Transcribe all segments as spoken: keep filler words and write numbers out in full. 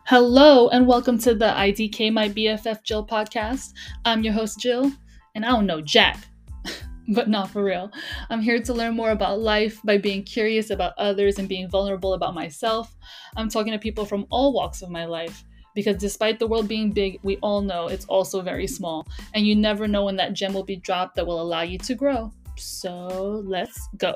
Hello and welcome to the I D K My B F F Jill podcast. I'm your host Jill, and I don't know Jack, but not for real. I'm here to learn more about life by being curious about others and being vulnerable about myself. I'm talking to people from all walks of my life because despite the world being big, we all know it's also very small, and you never know when that gem will be dropped that will allow you to grow. So let's go.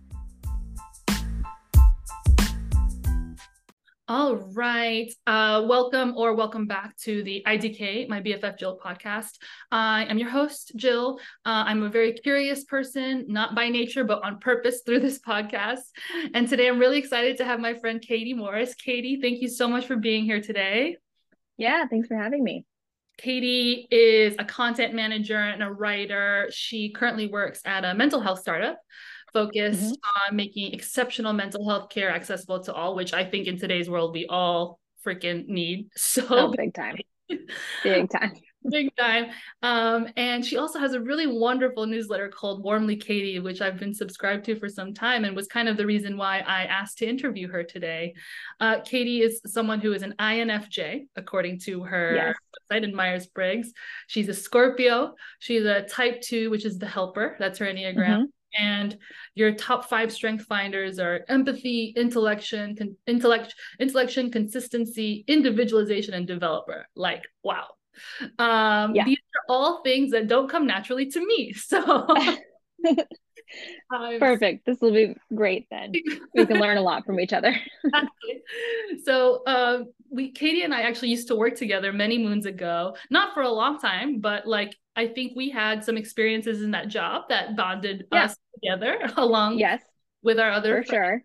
All right. Uh, welcome or welcome back to the I D K, My B F F Jill podcast. I am your host, Jill. Uh, I'm a very curious person, not by nature, but on purpose through this podcast. And today I'm really excited to have my friend Katie Morris. Katie, thank you so much for being here today. Yeah, thanks for having me. Katie is a content manager and a writer. She currently works at a mental health startup focused mm-hmm. on making exceptional mental health care accessible to all, which I think in today's world we all freaking need. So oh, big time. Big time. Big time. Um, and she also has a really wonderful newsletter called Warmly Katie, which I've been subscribed to for some time and was kind of the reason why I asked to interview her today. Uh, Katie is someone who is an I N F J, according to her yes. website in Myers-Briggs. She's a Scorpio. She's a type two, which is the helper. That's her Enneagram. Mm-hmm. And your top five strength finders are empathy, intellection, con- intellect, intellection, consistency, individualization, and developer. Like, wow. Um, yeah. These are all things that don't come naturally to me. So perfect. This will be great then. We can learn a lot from each other. So uh, we, Katie and I actually used to work together many moons ago, not for a long time, but like, I think we had some experiences in that job that bonded yeah. us together along yes. with our other for friends. Sure.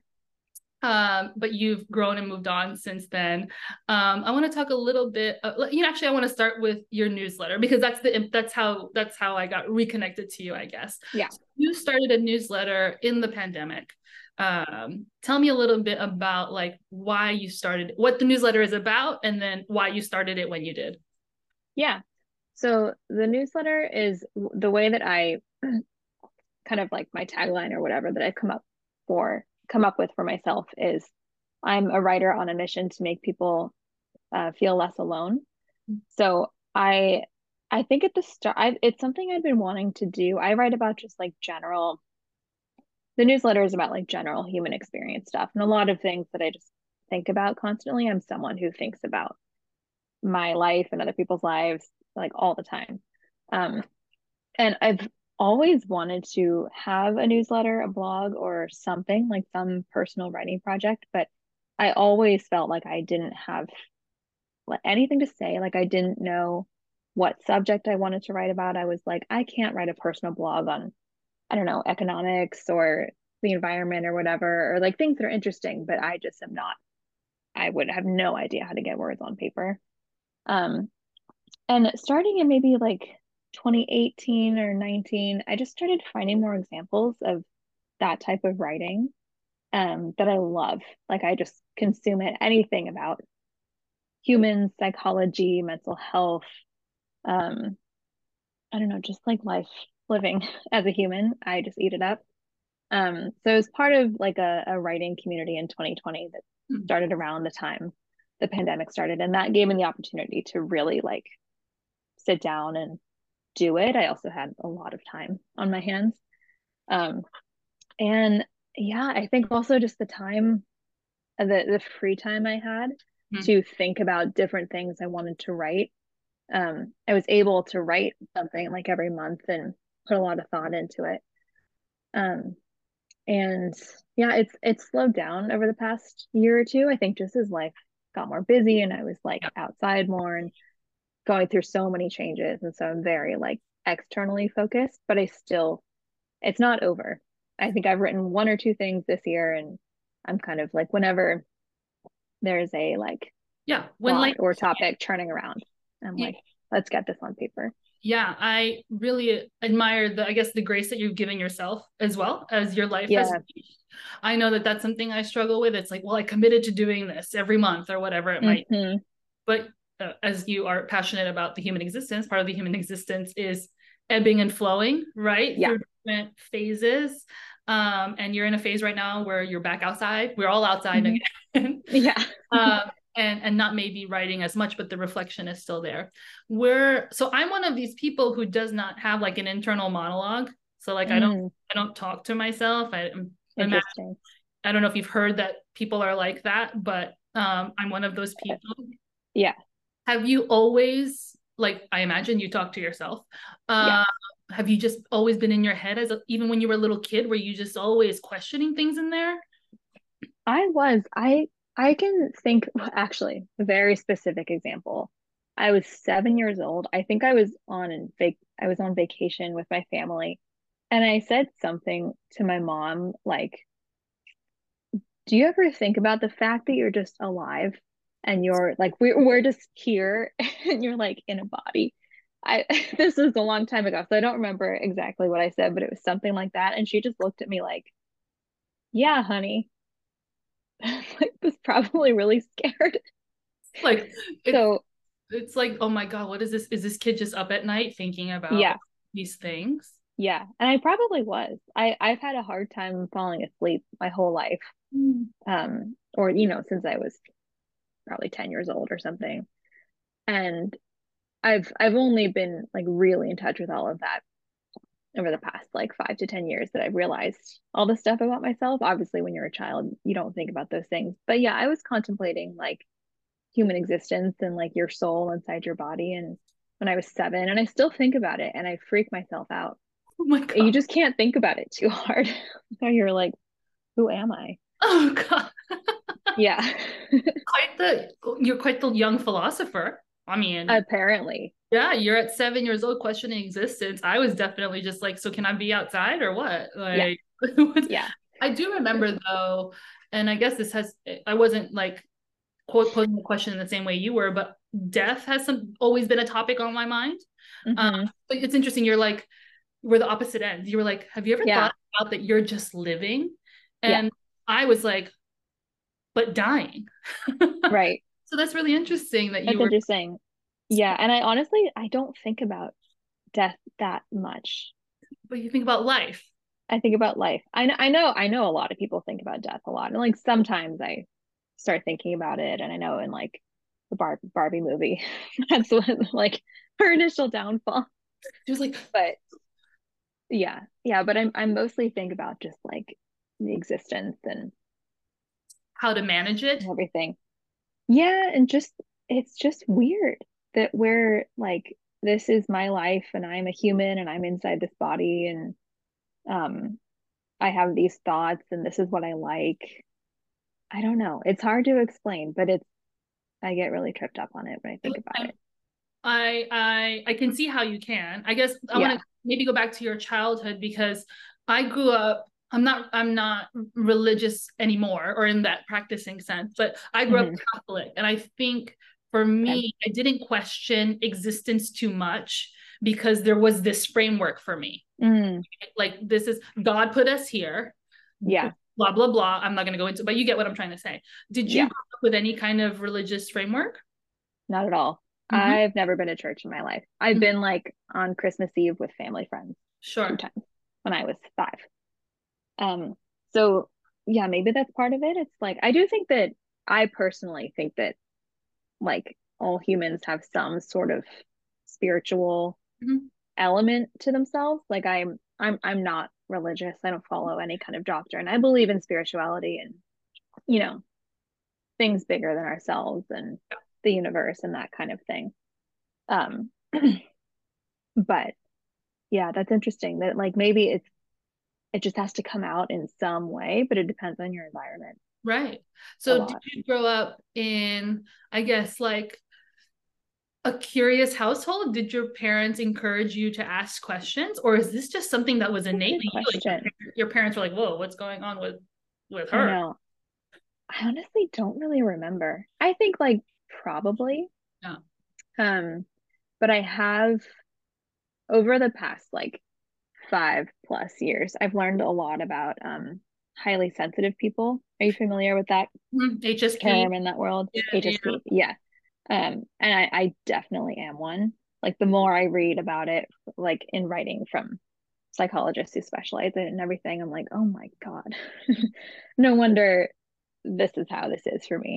Um, but you've grown and moved on since then. Um, I want to talk a little bit. Uh, you know, actually, I want to start with your newsletter because that's the that's how that's how I got reconnected to you, I guess. Yeah. So you started a newsletter in the pandemic. Um, tell me a little bit about like why you started, what the newsletter is about, and then why you started it when you did. Yeah. So the newsletter is the way that I kind of like my tagline or whatever that I've come up for. come up with for myself is I'm a writer on a mission to make people uh, feel less alone. Mm-hmm. So I I think at the start, I, it's something I've been wanting to do. I write about just like general, the newsletter is about like general human experience stuff and a lot of things that I just think about constantly. I'm someone who thinks about my life and other people's lives like all the time. Um, and I've always wanted to have a newsletter, a blog, or something like some personal writing project, but I always felt like I didn't have anything to say. Like I didn't know what subject I wanted to write about. I was like, I can't write a personal blog on, I don't know, economics or the environment or whatever, or like things that are interesting, but I just am not, I would have no idea how to get words on paper. Um, and starting in maybe like twenty eighteen or nineteen, I just started finding more examples of that type of writing um, that I love. Like I just consume it, anything about human psychology, mental health. Um, I don't know, just like life living as a human. I just eat it up. Um, so it was part of like a, a writing community in twenty twenty that started around the time the pandemic started. And that gave me the opportunity to really like sit down and do it. I also had a lot of time on my hands. Um, and yeah, I think also just the time, the, the free time I had mm-hmm. to think about different things I wanted to write. Um, I was able to write something like every month and put a lot of thought into it. Um, and yeah, it's, it's slowed down over the past year or two. I think just as life got more busy and I was like outside more and going through so many changes. And so I'm very like externally focused, but I still, it's not over. I think I've written one or two things this year and I'm kind of like, whenever there's a like, yeah, when like or topic turning around, I'm yeah. like, let's get this on paper. Yeah, I really admire the, I guess, the grace that you've given yourself as well as your life yeah. has changed. I know that that's something I struggle with. It's like, well, I committed to doing this every month or whatever it might mm-hmm. be. But uh, as you are passionate about the human existence, part of the human existence is ebbing and flowing, right? Yeah. Through different phases. Um, and you're in a phase right now where you're back outside. We're all outside mm-hmm. again. yeah. um, and and not maybe writing as much, but the reflection is still there. Where so I'm one of these people who does not have like an internal monologue. So like I don't Mm, I don't talk to myself. I I'm interesting. I don't know if you've heard that people are like that, but um, I'm one of those people. Yeah. Have you always, like, I imagine you talk to yourself. Yeah. Uh, have you just always been in your head as a, even when you were a little kid, were you just always questioning things in there? I was. I I can think actually a very specific example. I was seven years old. I think I was on a vac I was on vacation with my family, and I said something to my mom like, "Do you ever think about the fact that you're just alive and you're like we're we're just here and you're like in a body?" I this was a long time ago, so I don't remember exactly what I said, but it was something like that, and she just looked at me like, "Yeah, honey." Like was probably really scared. Like it's So it's like, oh my God, what is this? Is this kid just up at night thinking about yeah, these things? yeah. And I probably was. I, I've had a hard time falling asleep my whole life. Mm. Um, or you know, since I was probably ten years old or something. And I've I've only been like really in touch with all of that over the past like five to ten years that I've realized all this stuff about myself. Obviously, when you're a child, you don't think about those things. But yeah, I was contemplating like human existence and like your soul inside your body and when I was seven and I still think about it and I freak myself out. Oh my You God. just can't think about it too hard. So you're like, who am I? Oh God. Yeah. Quite the you're quite the young philosopher. I mean, Apparently. yeah, you're at seven years old questioning existence. I was definitely just like, so can I be outside or what? Yeah. Like, Yeah. I do For remember sure. though, and I guess this has, I wasn't like quote posing the question in the same way you were, but death has some always been a topic on my mind. Um, Mm-hmm. but it's interesting. You're like, we're the opposite ends. You were like, have you ever Yeah. thought about that you're just living? Yeah. And I was like, but dying. Right. So that's really interesting that you That's were, interesting. Yeah. And I honestly, I don't think about death that much. but you think about life. I think about life. I know, I know, I know a lot of people think about death a lot. And like sometimes I start thinking about it. And I know in like the Bar Barbie movie, that's what like her initial downfall. She was like, But yeah, yeah. But I'm I'm mostly think about just like the existence and how to manage it. everything. Yeah, and just it's just weird that we're like this is my life and I'm a human and I'm inside this body and um I have these thoughts and this is what I like. I don't know. It's hard to explain, but it's I get really tripped up on it when I think about it. I I I can see how you can. I guess I want Yeah. to maybe go back to your childhood because I grew up. I'm not I'm not religious anymore or in that practicing sense, but I grew up Hmm. Catholic, and I think for Okay. me, I didn't question existence too much because there was this framework for me. Mm, Like this is God put us here, yeah. blah blah blah. I'm not going to go into, but you get what I'm trying to say. Did you Yeah. grow up with any kind of religious framework? Not at all. Mm-hmm. I've never been to church in my life. I've Mm-hmm. been like on Christmas Eve with family friends two Sure. times when I was five. Um, so yeah, maybe that's part of it. It's like I do think that I personally think that like all humans have some sort of spiritual Mm-hmm. element to themselves. Like I'm I'm I'm not religious. I don't follow any kind of doctrine. I believe in spirituality and you know, things bigger than ourselves and the universe and that kind of thing. Um but yeah, that's interesting that like maybe it's it just has to come out in some way, but it depends on your environment Right. a So did lot. you grow up in, I guess, like a curious household? Did your parents encourage you to ask questions, or is this just something that was That's a good innately you? Like your, question. par- your parents were like, "Whoa, what's going on with with I her?" know. I honestly don't really remember. I think like probably. Yeah. Um, but I have over the past like five plus years, I've learned a lot about um highly sensitive people. Are you familiar with that Mhm. H S P. term in that world? Yeah, yeah. H S P. Yeah. Um, and I, I definitely am one. Like the more I read about it, like in writing from psychologists who specialize in it and everything, I'm like, oh my God. No wonder this is how this is for me.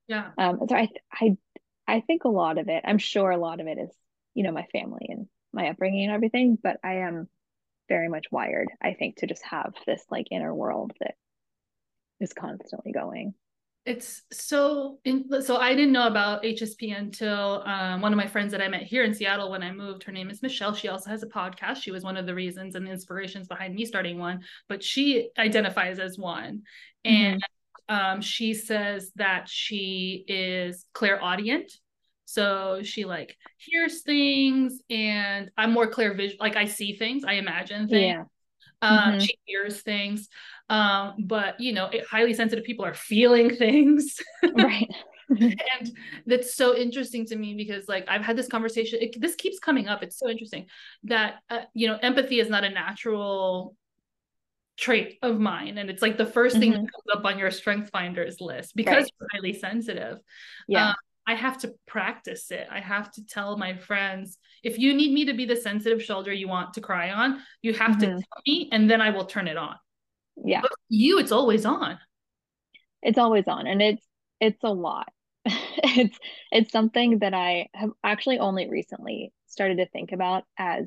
Yeah. Um, so I, I, I think a lot of it, I'm sure a lot of it is, you know, my family and my upbringing and everything, but I am very much wired, I think, to just have this like inner world that is constantly going. It's so in, so I didn't know about H S P until um, one of my friends that I met here in Seattle when I moved. Her name is Michelle. She also has a podcast. She was one of the reasons and the inspirations behind me starting one, but she identifies as one. And mm-hmm. um, she says that she is clairaudient. So she like hears things, and I'm more clear vision. Like I see things, I imagine things. Yeah. Um, mm-hmm. She hears things. Um, but you know, it, highly sensitive people are feeling things. Right. And that's so interesting to me because like I've had this conversation, it, this keeps coming up. It's so interesting that, uh, you know, empathy is not a natural trait of mine. And it's like the first thing mm-hmm. that comes up on your strength finders list because right. you're highly sensitive. Yeah. Um, I have to practice it. I have to tell my friends, if you need me to be the sensitive shoulder you want to cry on, you have mm-hmm. to tell me, and then I will turn it on. Yeah. But you, it's always on. It's always on. And it's, it's a lot. it's, it's something that I have actually only recently started to think about as,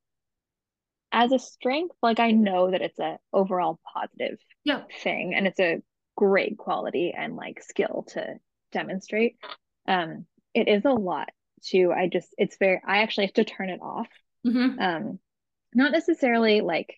as a strength. Like I know that it's a overall positive yeah. thing, and it's a great quality and like skill to demonstrate. Um, it is a lot too. I just, it's very, I actually have to turn it off. Mm-hmm. Um, not necessarily like,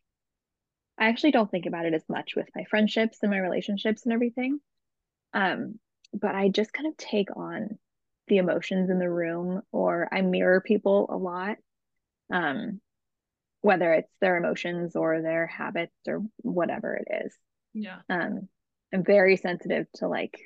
I actually don't think about it as much with my friendships and my relationships and everything. Um, but I just kind of take on the emotions in the room, or I mirror people a lot. Um, whether it's their emotions or their habits or whatever it is. Yeah. Um, I'm very sensitive to like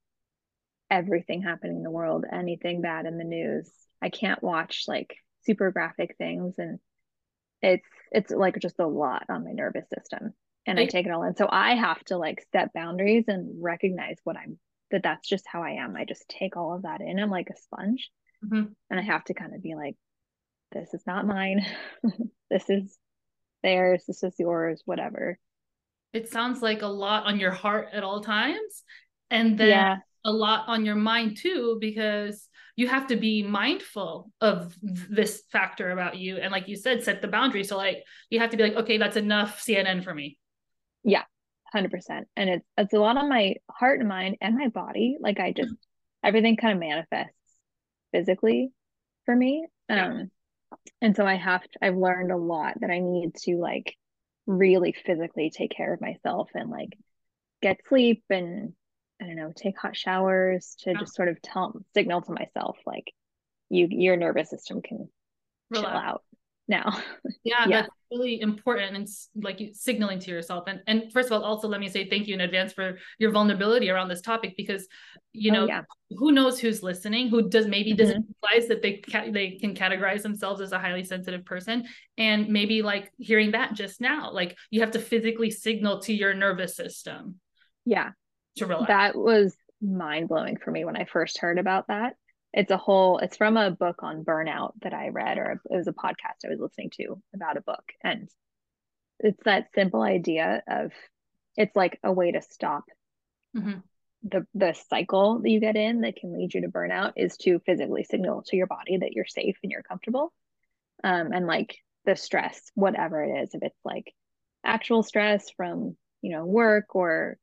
everything happening in the world, anything bad in the news. I can't watch like super graphic things, and it's it's like just a lot on my nervous system, and I, I take it all in. So I have to like set boundaries and recognize what I'm that that's just how I am. I just take all of that in. I'm like a sponge. Mm-hmm. And I have to kind of be like, this is not mine. This is theirs. This is yours, whatever. It sounds like a lot on your heart at all times. And then yeah. a lot on your mind too, because you have to be mindful of this factor about you. And like you said, set the boundary. So like, you have to be like, okay, that's enough C N N for me. Yeah, one hundred percent. And it's, it's a lot on my heart and mind and my body. Like I just, everything kind of manifests physically for me. Um, yeah. And so I have, to, I've learned a lot that I need to like really physically take care of myself and like get sleep and I don't know, take hot showers to yeah. just sort of tell signal to myself like you your nervous system can Relax. Chill out now. Yeah, yeah, that's really important. And it's like you signaling to yourself. And and first of all, also let me say thank you in advance for your vulnerability around this topic, because you know, oh, yeah. who knows who's listening, who does maybe mm-hmm. doesn't realize that they ca- they can categorize themselves as a highly sensitive person, and maybe like hearing that just now, like you have to physically signal to your nervous system. Yeah, to relax. That was mind blowing for me when I first heard about that. It's a whole, it's from a book on burnout that I read, or it was a podcast I was listening to about a book. And it's that simple idea of, it's like a way to stop mm-hmm. the, the cycle that you get in that can lead you to burnout, is to physically signal to your body that you're safe and you're comfortable. Um, and like the stress, whatever it is, if it's like actual stress from, you know, work or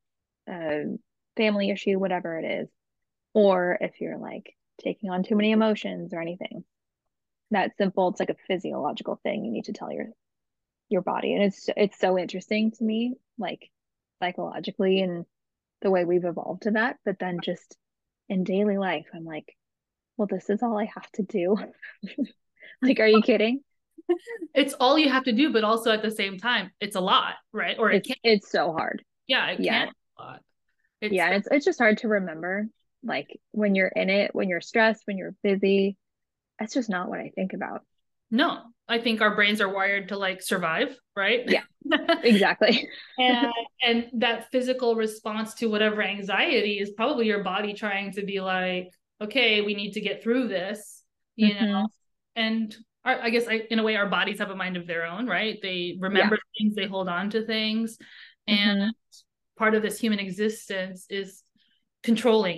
a family issue, whatever it is, or if you're like taking on too many emotions or anything, that simple, it's like a physiological thing you need to tell your your body. And it's it's so interesting to me, like psychologically and the way we've evolved to that. But then just in daily life, I'm like, well, this is all I have to do. Like, are you kidding? It's all you have to do, but also at the same time, it's a lot, right? Or it it's, can it's so hard. Yeah, it yeah. can be a lot. It's, yeah, it's it's just hard to remember. Like when you're in it, when you're stressed, when you're busy, that's just not what I think about. No, I think our brains are wired to like survive, right? Yeah, exactly. and and that physical response to whatever anxiety is probably your body trying to be like, okay, we need to get through this, you mm-hmm. know. And our, I guess I, in a way, our bodies have a mind of their own, right? They remember yeah. things, they hold on to things, and mm-hmm. part of this human existence is controlling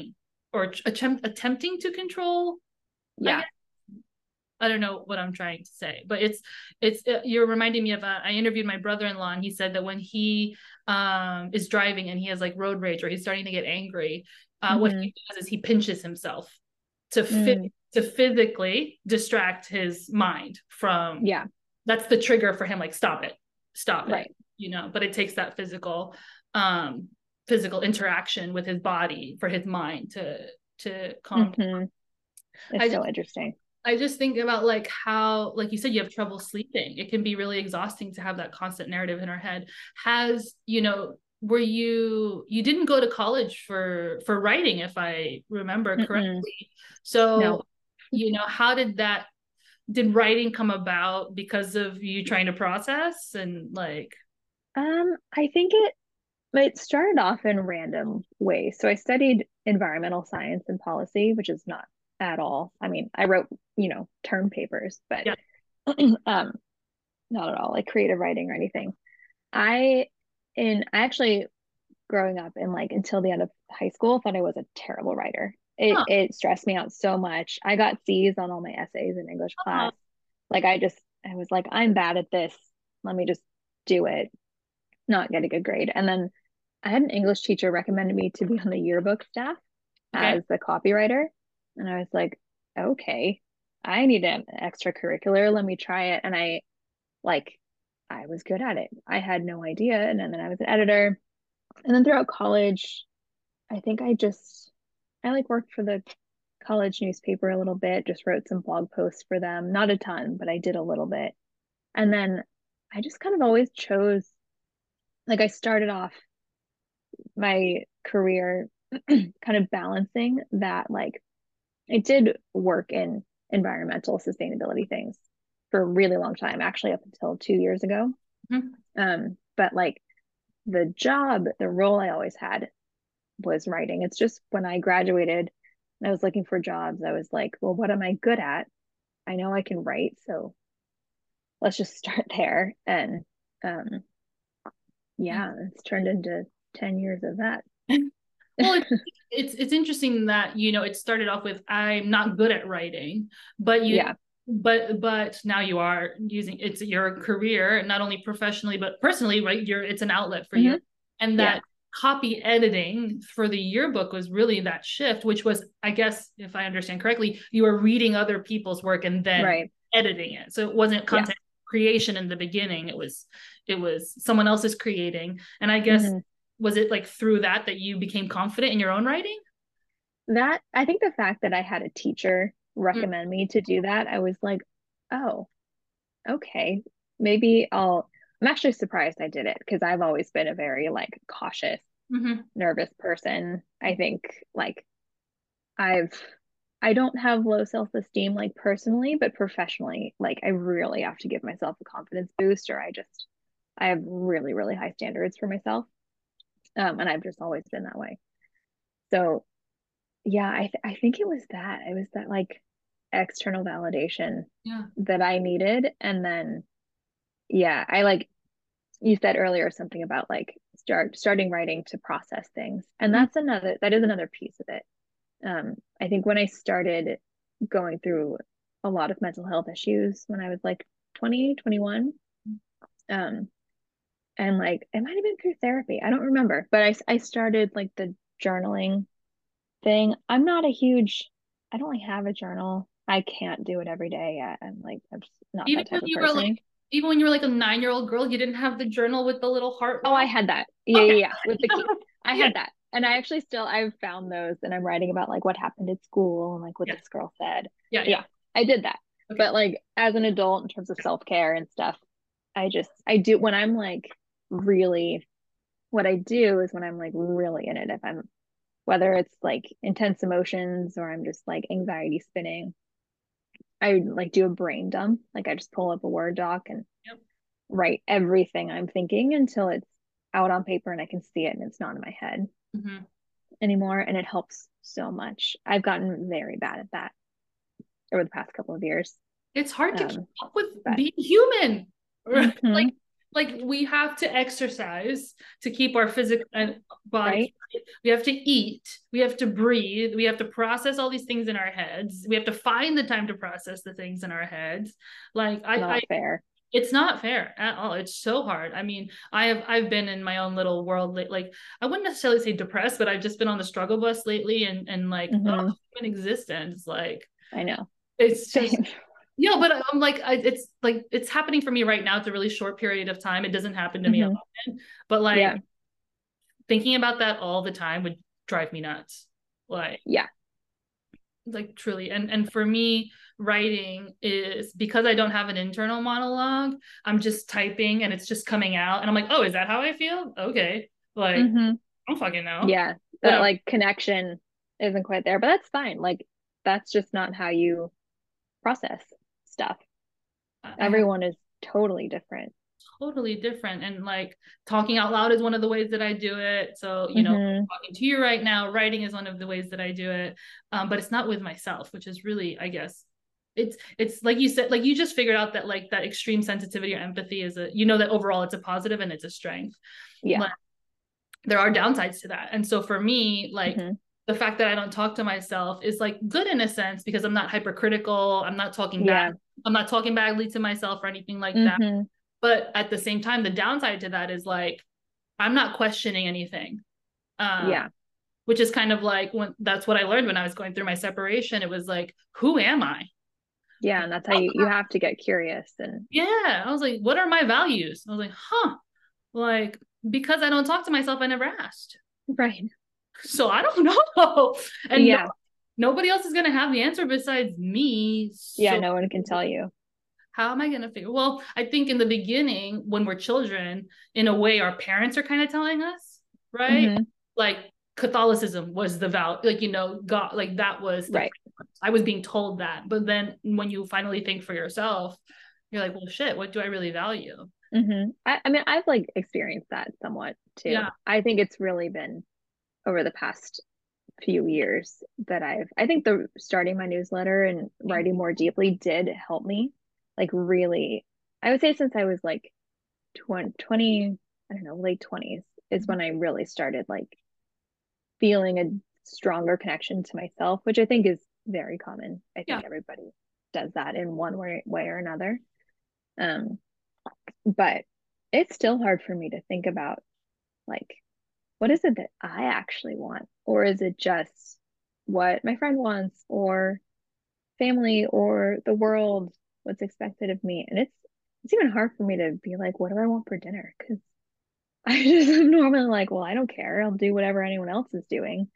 or attempt attempting to control, I Yeah. guess. I don't know what I'm trying to say, but it's it's uh, you're reminding me of uh, I interviewed my brother-in-law, and he said that when he um is driving and he has like road rage or he's starting to get angry, uh what Mm-hmm. he does is he pinches himself to fit Mm. to physically distract his mind from, Yeah. that's the trigger for him, like stop it, stop it, Right. you know. But it takes that physical um physical interaction with his body for his mind to to calm. Mm-hmm. I It's just so interesting. I just think about like how, like you said, you have trouble sleeping. It can be really exhausting to have that constant narrative in our head. Has, you know, were you you didn't go to college for for writing, if I remember Mm-mm. correctly. So, No. you know, how did that did writing come about because of you trying to process and like, Um, I think it it started off in random ways. So I studied environmental science and policy, which is not at all. I mean, I wrote, you know, term papers, but yeah. um, not at all like creative writing or anything. I in I actually growing up and like until the end of high school thought I was a terrible writer. It Oh, it stressed me out so much. I got C's on all my essays in English oh, class. Like I just I was like, I'm bad at this. Let me just do it, not get a good grade. And then I had an English teacher recommended me to be on the yearbook staff okay. as the copywriter. And I was like, okay, I need an extracurricular. Let me try it. And I like I was good at it. I had no idea. And then I was an editor. And then throughout college, I think I just I like worked for the college newspaper a little bit, just wrote some blog posts for them. Not a ton, but I did a little bit. And then I just kind of always chose, like I started off my career kind of balancing that, like I did work in environmental sustainability things for a really long time, actually up until two years ago. Mhm. Um, but like the job, the role I always had was writing. It's just when I graduated and I was looking for jobs, I was like, well, what am I good at? I know I can write, so let's just start there. And um, yeah, it's turned into ten years of that. Well, it's, it's it's interesting that, you know, it started off with I'm not good at writing, but you Yeah. but but now you are using, it's your career, not only professionally but personally, right? You're it's an outlet for you. Hmm. And Yeah. that copy editing for the yearbook was really that shift, which was, I guess, if I understand correctly, you were reading other people's work and then Right. editing it. So it wasn't Yeah. content creation in the beginning. It was it was someone else's creating. And I guess, Hmm. was it like through that that you became confident in your own writing? That I think the fact that I had a teacher Mm-hmm. recommend me to do that, I was like, oh, okay, maybe I'll. I'm actually surprised I did it because I've always been a very like cautious, Mm-hmm. nervous person. I think like I've I don't have low self-esteem like personally, but professionally, like I really have to give myself a confidence boost or I just I have really, really high standards for myself. Um, and I've just always been that way. So yeah, I th- I think it was that. It was that like external validation Yeah. that I needed. And then yeah, I like you said earlier something about like start starting writing to process things. And Mm-hmm. that's another that is another piece of it. Um, I think when I started going through a lot of mental health issues when I was like twenty, twenty-one, um, and like it might have been through therapy. I don't remember, but I I started like the journaling thing. I'm not a huge, I don't like have a journal. I can't do it every day yet. I'm like, I'm just not Even that when type of you were like, person. even when you were like a nine year old girl, you didn't have the journal with the little heart Oh, I wall. had that. Yeah, Okay. yeah, yeah. With the key. I Yeah. had that. And I actually still, I've found those and I'm writing about like what happened at school and like what Yeah. this girl said. Yeah. Yeah. Yeah, I did that. Okay. But like as an adult in terms of self-care and stuff, I just, I do when I'm like really, what I do is when I'm like really in it, if I'm, whether it's like intense emotions or I'm just like anxiety spinning, I like do a brain dump. Like I just pull up a Word doc and Yep. write everything I'm thinking until it's out on paper and I can see it and it's not in my head Mm-hmm. anymore. And it helps so much. I've gotten very bad at that over the past couple of years. It's hard to keep Um, up with but being human. Right? mm-hmm, Like like we have to exercise to keep our physical and body right? fit. We have to eat, we have to breathe, we have to process all these things in our heads, we have to find the time to process the things in our heads. Like i i Not fair. it's not fair at all. It's so hard. I mean, I have I've been in my own little world. Like, I wouldn't necessarily say depressed, but I've just been on the struggle bus lately, and and like, Mm-hmm. oh, human existence. Like, I know. it's just, Same. you know. But I'm like, I, it's like it's happening for me right now. It's a really short period of time. It doesn't happen to me Mm-hmm. often, but like Yeah. thinking about that all the time would drive me nuts. Like, Yeah. like truly. And and for me, writing is, because I don't have an internal monologue, I'm just typing and it's just coming out and I'm like, oh, is that how I feel? Okay. Like, Mm-hmm. I don't fucking know. Yeah. That Whatever. like connection isn't quite there, but that's fine. Like that's just not how you process stuff. I have Everyone is totally different. totally different. And like talking out loud is one of the ways that I do it. So, you know, Mm-hmm. talking to you right now, writing is one of the ways that I do it. Um, but it's not with myself, which is really, I guess, it's it's like you said, like you just figured out that like that extreme sensitivity or empathy is a, you know, that overall it's a positive and it's a strength. Yeah. But there are downsides to that. And so for me, like Mm-hmm. the fact that I don't talk to myself is like good in a sense, because I'm not hypercritical. I'm not talking bad. Yeah. I'm not talking badly to myself or anything like that. Mm-hmm. But at the same time, the downside to that is like I'm not questioning anything. Um, Yeah. which is kind of like when that's what I learned when I was going through my separation. It was like, who am I? Yeah. And that's how you you have to get curious and Yeah. I was like, what are my values? I was like, huh. Like, because I don't talk to myself, I never asked. right. So I don't know. And no, Yeah. nobody else is going to have the answer besides me. Yeah. So No one can tell you. how am I going to figure? Well, I think in the beginning, when we're children, in a way, our parents are kind of telling us, right? Mm-hmm. Like Catholicism was the vow, like, you know, God, like that was the, Right. I was being told that. But then when you finally think for yourself, you're like, well, shit, what do I really value? Mm-hmm. I, I mean, I've like experienced that somewhat too. Yeah. I think it's really been over the past few years that I've, I think the starting my newsletter and writing more deeply did help me. Like, really, I would say since I was like twenty, twenty, I don't know, late twenties is when I really started like feeling a stronger connection to myself, which I think is very common. I Yeah. think everybody does that in one way, way or another. Um, but it's still hard for me to think about like what is it that I actually want? Or is it just what my friend wants or family or the world, what's expected of me? And it's it's even hard for me to be like, what do I want for dinner? Because I just am normally like, well, I don't care. I'll do whatever anyone else is doing.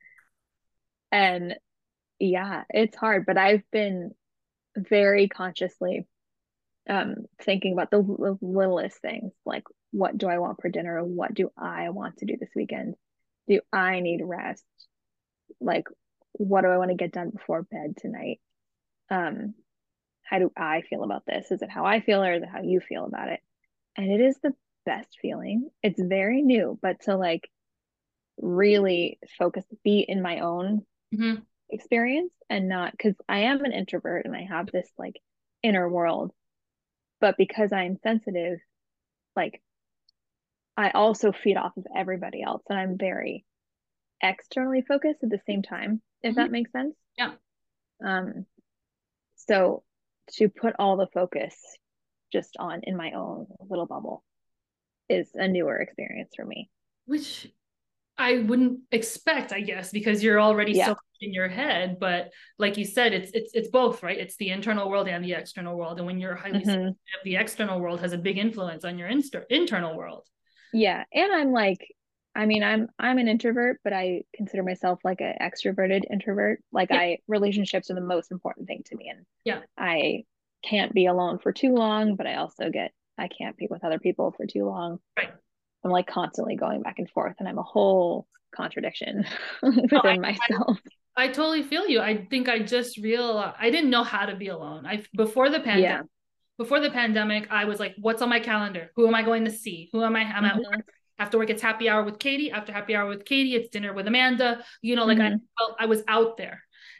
And yeah, it's hard, but I've been very consciously um thinking about the, the littlest things like what do I want for dinner? What do I want to do this weekend? Do I need rest? Like what do I want to get done before bed tonight? Um, how do I feel about this? Is it how I feel or is it how you feel about it? And it is the best feeling. It's very new, but to like really focus, be in my own Mm-hmm. experience and not because I am an introvert and I have this like inner world, but because I'm sensitive, like I also feed off of everybody else and I'm very externally focused at the same time, if Mm-hmm. that makes sense. Yeah. Um, so to put all the focus just on in my own little bubble is a newer experience for me. Which I wouldn't expect, I guess, because you're already Yeah. so in your head. But like you said, it's it's it's both, right? It's the internal world and the external world. And when you're highly Mm-hmm. sensitive, the external world has a big influence on your inter- internal world. Yeah. And I'm like, I mean, I'm I'm an introvert, but I consider myself like an extroverted introvert. Like Yeah. I relationships are the most important thing to me. And Yeah. I can't be alone for too long, but I also get I can't be with other people for too long. Right. I'm like constantly going back and forth and I'm a whole contradiction No, I, within myself. I I totally feel you. I think I just realized I didn't know how to be alone. I before the pandemic Yeah. before the pandemic, I was like, what's on my calendar? Who am I going to see? Who am I? I'm at Mm-hmm. work. After work, it's happy hour with Katie. After happy hour with Katie, it's dinner with Amanda. You know, like I Mm-hmm. felt I was out there.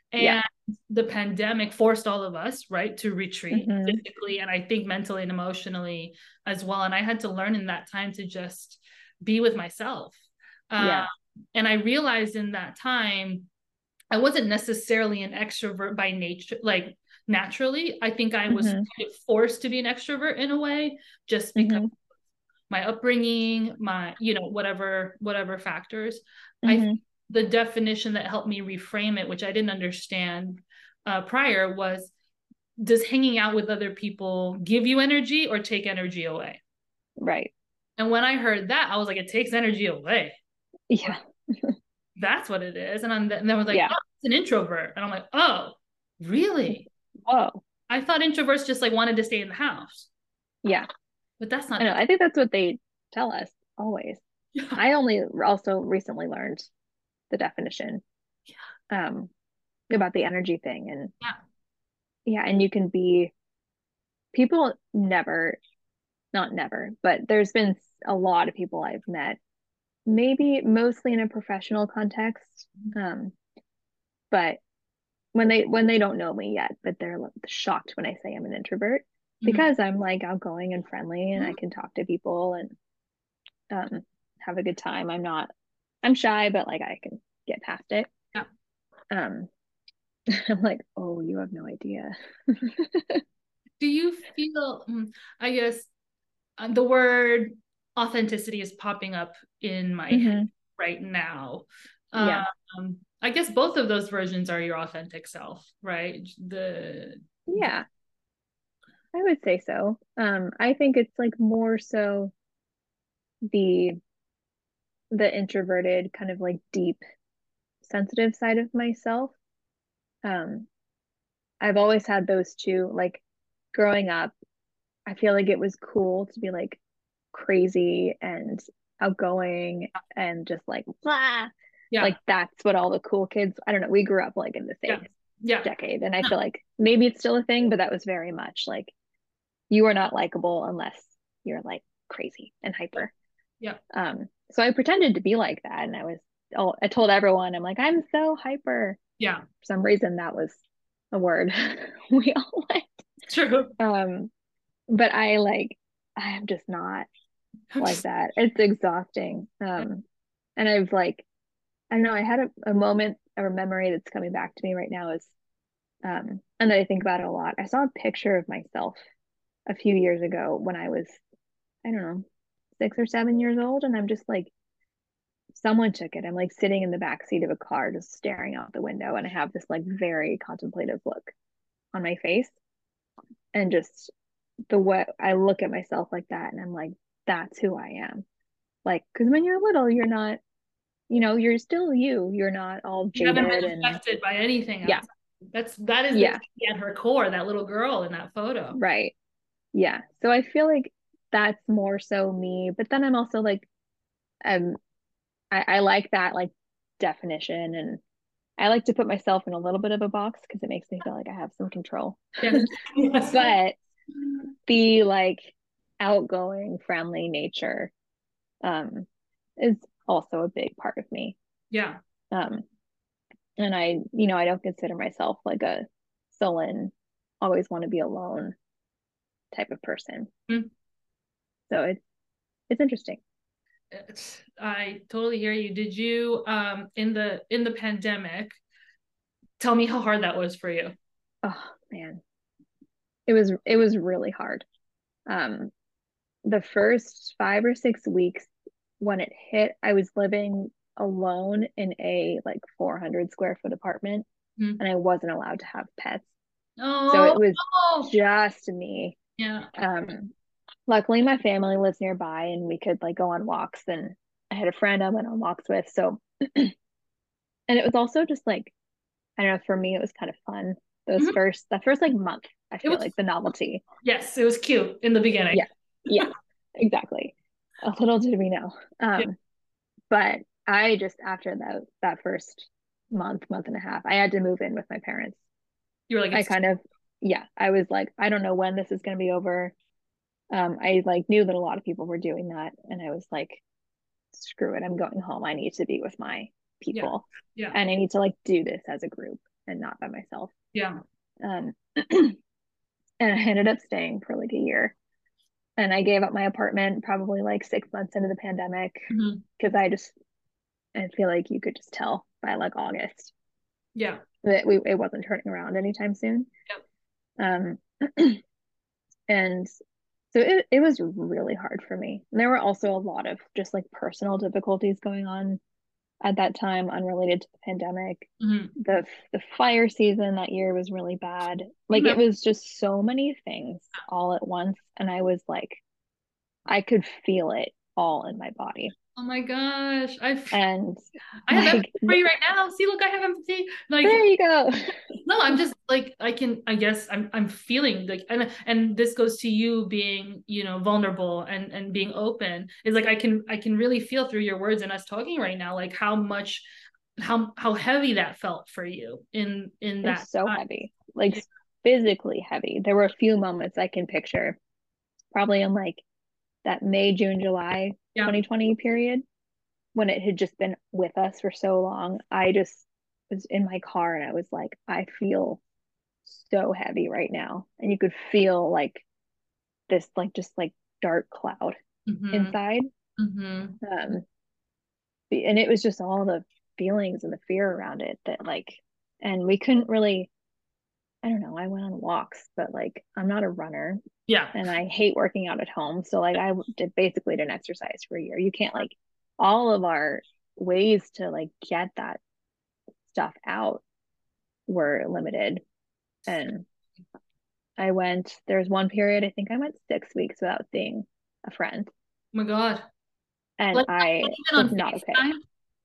Yeah. And the pandemic forced all of us, right, to retreat Mm-hmm. physically and I think mentally and emotionally as well. And I had to learn in that time to just be with myself. Uh, Yeah. and I realized in that time, I wasn't necessarily an extrovert by nature, like naturally. I think I was Mm-hmm. kind of forced to be an extrovert in a way, just because Mm-hmm. my upbringing, my, you know, whatever, whatever factors. I think Mm-hmm. the definition that helped me reframe it, which I didn't understand uh, prior, was does hanging out with other people give you energy or take energy away? Right. And when I heard that, I was like, it takes energy away. Yeah. That's what it is. And, I'm, and then I was like, Yeah. oh, it's an introvert. And I'm like, oh, really? Whoa. I thought introverts just like wanted to stay in the house, yeah. but that's I not know. the I think that's what they tell us always. case. I only also recently learned the definition um about the energy thing. And Yeah. yeah, and you can be people never, not never, but there's been a lot of people I've met, maybe mostly in a professional context. Um, but when they when they don't know me yet, but they're shocked when I say I'm an introvert Mm-hmm. because I'm like outgoing and friendly and I Mm-hmm. can talk to people and um have a good time. I'm not I'm shy, but like I can get past it. Yeah. Um I'm like, oh, you have no idea. Do you feel, mm, I guess, uh, the word authenticity is popping up in my head hmm right now. Yeah. Um, I guess both of those versions are your authentic self, right? The, the Yeah, I would say so. Um, I think it's like more so the the introverted kind of like deep sensitive side of myself. Um, I've always had those two. Like growing up, I feel like it was cool to be like crazy and outgoing and just like blah. yeah, Like that's what all the cool kids, I don't know, we grew up like in the yeah, same yeah, decade. And I yeah, feel like maybe it's still a thing, but that was very much like you are not likable unless you're like crazy and hyper. yeah, Um, so I pretended to be like that, and I was, oh, I told everyone, I'm like, I'm so hyper. yeah. For some reason, that was a word we all liked. True. Um, but I like, I am just not I'm like just, that. It's exhausting. yeah. Um, and I've like, I don't know, I had a, a moment or a memory that's coming back to me right now is, um, and I think about it a lot. I saw a picture of myself a few years ago when I was, I don't know, six or seven years old, and I'm just like, someone took it. I'm like sitting in the back seat of a car, just staring out the window, and I have this like very contemplative look on my face, and just the way I look at myself like that, and I'm like, that's who I am. Like, because when you're little, you're not, you know, you're still you. You're not all You haven't jaded been and affected by anything yeah, else. That's that is the yeah, key at her core, that little girl in that photo. right, yeah. So I feel like that's more so me, but then I'm also like, um, I, I like that like definition, and I like to put myself in a little bit of a box because it makes me feel like I have some control. Yes. Yes. But the like outgoing, friendly nature um is also a big part of me. Yeah. Um and I, you know, I don't consider myself like a sullen, always want to be alone type of person. Mm. So it's it's interesting. It's- I totally hear you. Did you um in the in the pandemic tell me how hard that was for you? Oh man. It was it was really hard. Um the first five or six weeks when it hit, I was living alone in a like four hundred square foot apartment Mm. and I wasn't allowed to have pets. So Oh, it was oh, just me. yeah. Um, luckily, my family lives nearby and we could like go on walks. And I had a friend I went on walks with. So, and it was also just like, I don't know, for me, it was kind of fun. Those Mhm. first, that first like month, I It feel was, like the novelty. yes, it was cute in the beginning. Yeah. Yeah. Exactly. A little did we know. Yeah. Um, but I just, after that, that first month, month and a half, I had to move in with my parents. You were like, I it's kind of, yeah, I was like, I don't know when this is going to be over. Um, I like knew that a lot of people were doing that, and I was like, screw it, I'm going home. I need to be with my yeah, people, yeah, and I need to like do this as a group. and not by myself. Yeah. Um, and I ended up staying for like a year. And I gave up my apartment probably like six months into the pandemic Mhm. because I just I feel like you could just tell by like August Yeah. that we it wasn't turning around anytime soon. Yep. Um, and so it, it was really hard for me. And there were also a lot of just like personal difficulties going on at that time, unrelated to the pandemic. Mhm. The the fire season that year was really bad. Like it Remember. was just so many things all at once. And I was like, I could feel it all in my body. Oh my gosh. I've And I have like empathy for you right now. See, look, I have empathy. there Like, you go. no, I'm just like I can I guess I'm I'm feeling like and and this goes to you being, you know, vulnerable and and being open. Is like I can I can really feel through your words and us talking right now like how much how how heavy that felt for you in in It was that so time. heavy, like Yeah. physically heavy. There were a few moments I can picture, probably in like that May, June, July Yeah. twenty twenty period when it had just been with us for so long. I just was in my car and I was like, I feel so heavy right now. And you could feel like this, like just like dark cloud Mm-hmm. inside. Mm-hmm. Um, and it was just all the feelings and the fear around it that like, and we couldn't really, I don't know, I went on walks, but like I'm not a runner Yeah. and I hate working out at home. So like I did basically didn't exercise for a year. You can't like all of our ways to like get that stuff out were limited. And I went, there was one period, I think I went six weeks without seeing a friend. Oh my God. And Like not I even was on not okay. FaceTime.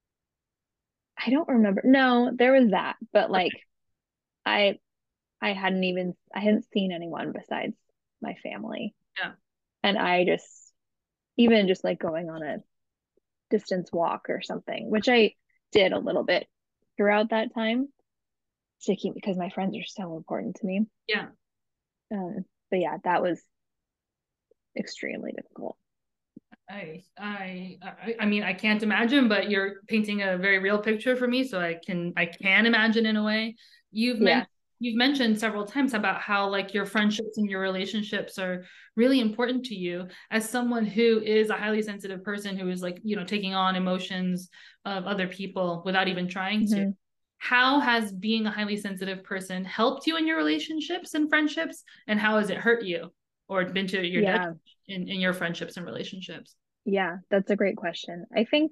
I don't remember. No, there was that, but like I I hadn't even I hadn't seen anyone besides my family. Yeah. And I just even just like going on a distance walk or something, which I did a little bit throughout that time to keep because my friends are so important to me. Yeah. Um, but yeah, that was extremely difficult. I, I, I, I mean, I can't imagine, but you're painting a very real picture for me, so I can, I can imagine in a way. You've Yeah. mentioned, you've mentioned several times about how like your friendships and your relationships are really important to you. As someone who is a highly sensitive person who is like, you know, taking on emotions of other people without even trying to. Mm-hmm. How has being a highly sensitive person helped you in your relationships and friendships, and how has it hurt you or been to your detriment Yeah. in, in your friendships and relationships? Yeah, that's a great question. I think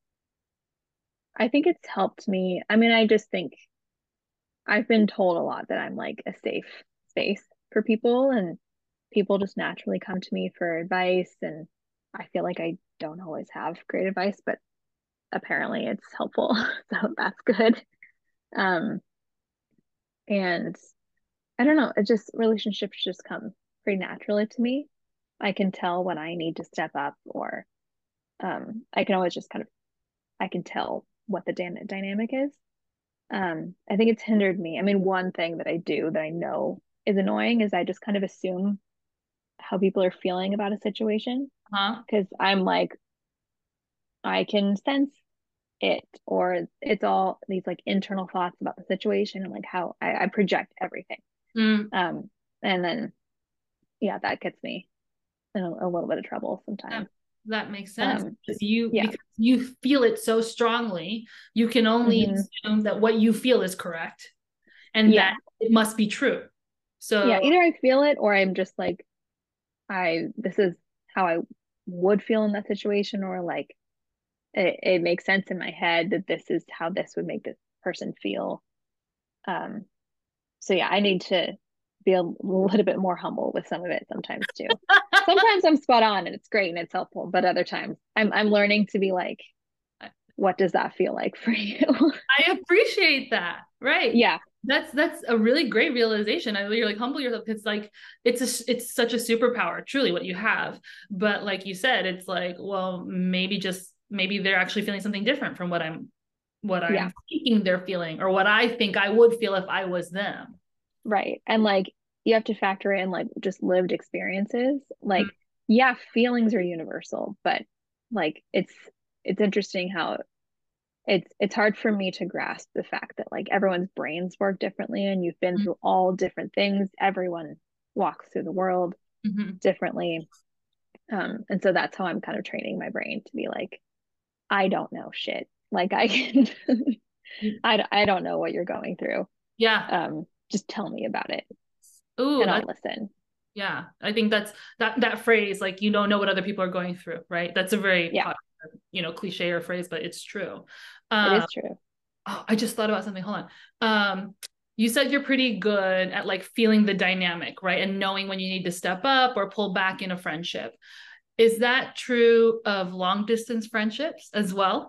I think it's helped me. I mean, I just think I've been told a lot that I'm like a safe space for people and people just naturally come to me for advice and I feel like I don't always have great advice, but apparently it's helpful. So that's good. Um, and I don't know, it just relationships just come pretty naturally to me. I can tell when I need to step up or um I can always just kind of I can tell what the dan- dynamic is. Um, I think it's hindered me. I mean, one thing that I do that I know is annoying is I just kind of assume how people are feeling about a situation Huh? because I'm like, I can sense it, or it's all these like internal thoughts about the situation and like how I, I project everything. Mm, Um, and then yeah, that gets me in a, a little bit of trouble sometimes. that, that makes sense Um, because you yeah. because you feel it so strongly, you can only Hmm. assume that what you feel is correct and that Yeah. it must be true. Yeah. So Either I feel it or I'm just like, I, this is how I would feel in that situation, or like it, it makes sense in my head that this is how this would make this person feel. Um, so yeah, I need to be a little bit more humble with some of it sometimes too. Sometimes I'm spot on and it's great and it's helpful, but other times I'm I'm learning to be like, what does that feel like for you? I appreciate that. Right. Yeah, That's that's a really great realization. I you're like humble yourself. It's like it's a it's such a superpower, truly what you have. But like you said, it's like, well, maybe just maybe they're actually feeling something different from what I'm what yeah, I'm thinking they're feeling or what I think I would feel if I was them. right. And like you have to factor in like just lived experiences. Like, yeah, feelings are universal, but like it's it's interesting how it's it's hard for me to grasp the fact that like everyone's brains work differently and you've been through all different things. Everyone walks through the world Mm-hmm. differently. Um, and so that's how I'm kind of training my brain to be like, I don't know shit. Like I can, I, I don't know what you're going through. Yeah. Um, just tell me about it Ooh, and I'll that's, listen. yeah. I think that's that that phrase, like you don't know what other people are going through, right? That's a very Yeah, popular, you know, cliche or phrase, but it's true. it Um, is true. oh, I just thought about something. Hold on. Um, you said you're pretty good at like feeling the dynamic, right? And knowing when you need to step up or pull back in a friendship. Is that true of long distance friendships as well?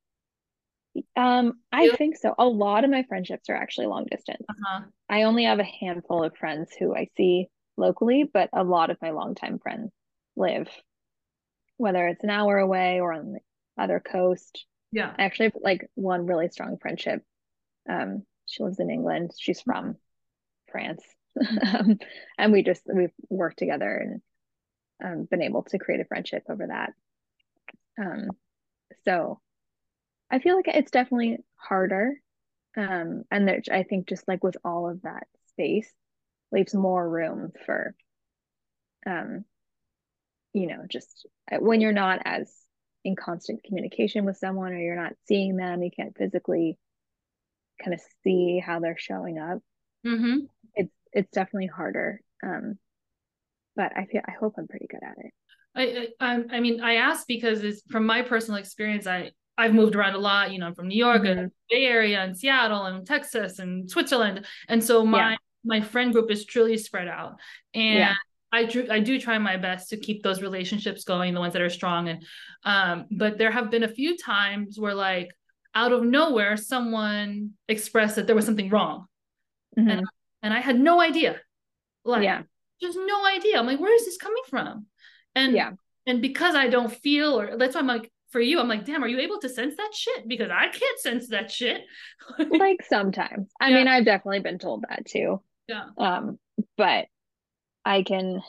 Um, I Yeah. think so. A lot of my friendships are actually long distance. Uh-huh. I only have a handful of friends who I see locally, but a lot of my longtime friends live, whether it's an hour away or on the other coast. Yeah. I actually have like one really strong friendship. Um, she lives in England. She's from France. um, and we just we've worked together and um, been able to create a friendship over that. Um, so I feel like it's definitely harder. Um, and there, I think just like with all of that space, leaves more room for, um, you know, just uh, when you're not as in constant communication with someone or you're not seeing them, you can't physically kind of see how they're showing up. Mm-hmm. It's it's definitely harder. Um, but I feel I hope I'm pretty good at it. I, I I mean I asked because it's from my personal experience. I I've moved around a lot. You know, I'm from New York and Mm-hmm. Bay Area and Seattle and Texas and Switzerland, and so Yeah, my my friend group is truly spread out. And yeah. I do I do try my best to keep those relationships going, the ones that are strong. And um, but there have been a few times where like out of nowhere someone expressed that there was something wrong, and Mm-hmm. and I had no idea, like Yeah, just no idea. I'm like, where is this coming from? And yeah. and because I don't feel, or that's why I'm like, for you, I'm like, damn, are you able to sense that shit? Because I can't sense that shit. Like sometimes. I Yeah, mean, I've definitely been told that too. yeah. Um, but I can,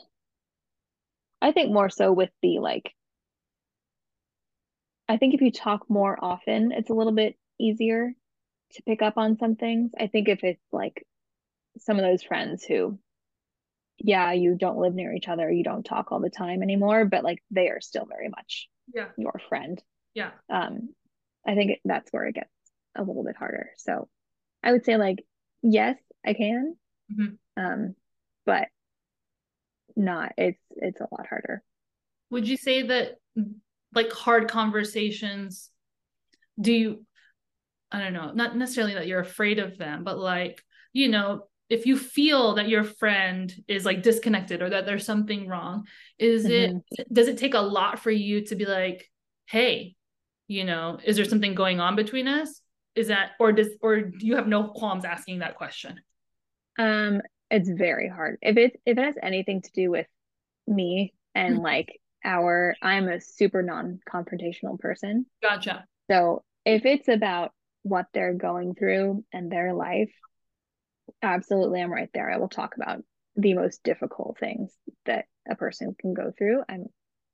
I think more so with the like, I think if you talk more often, it's a little bit easier to pick up on some things. I think if it's like some of those friends who, yeah, you don't live near each other, you don't talk all the time anymore, but like they are still very much Yeah, your friend. yeah. Um, I think it, that's where it gets a little bit harder. So I would say like, yes, I can. Mhm. Um, but not, it's it's a lot harder. Would you say that like hard conversations, do you, I don't know, not necessarily that you're afraid of them, but like, you know, if you feel that your friend is like disconnected or that there's something wrong, is it, Hmm. does it take a lot for you to be like, hey, you know, is there something going on between us? Is that, or does, or do you have no qualms asking that question? Um, it's very hard. If it if it has anything to do with me and like our, I'm a super non-confrontational person. Gotcha. So if it's about what they're going through and their life, absolutely, I'm right there. I will talk about the most difficult things that a person can go through. I'm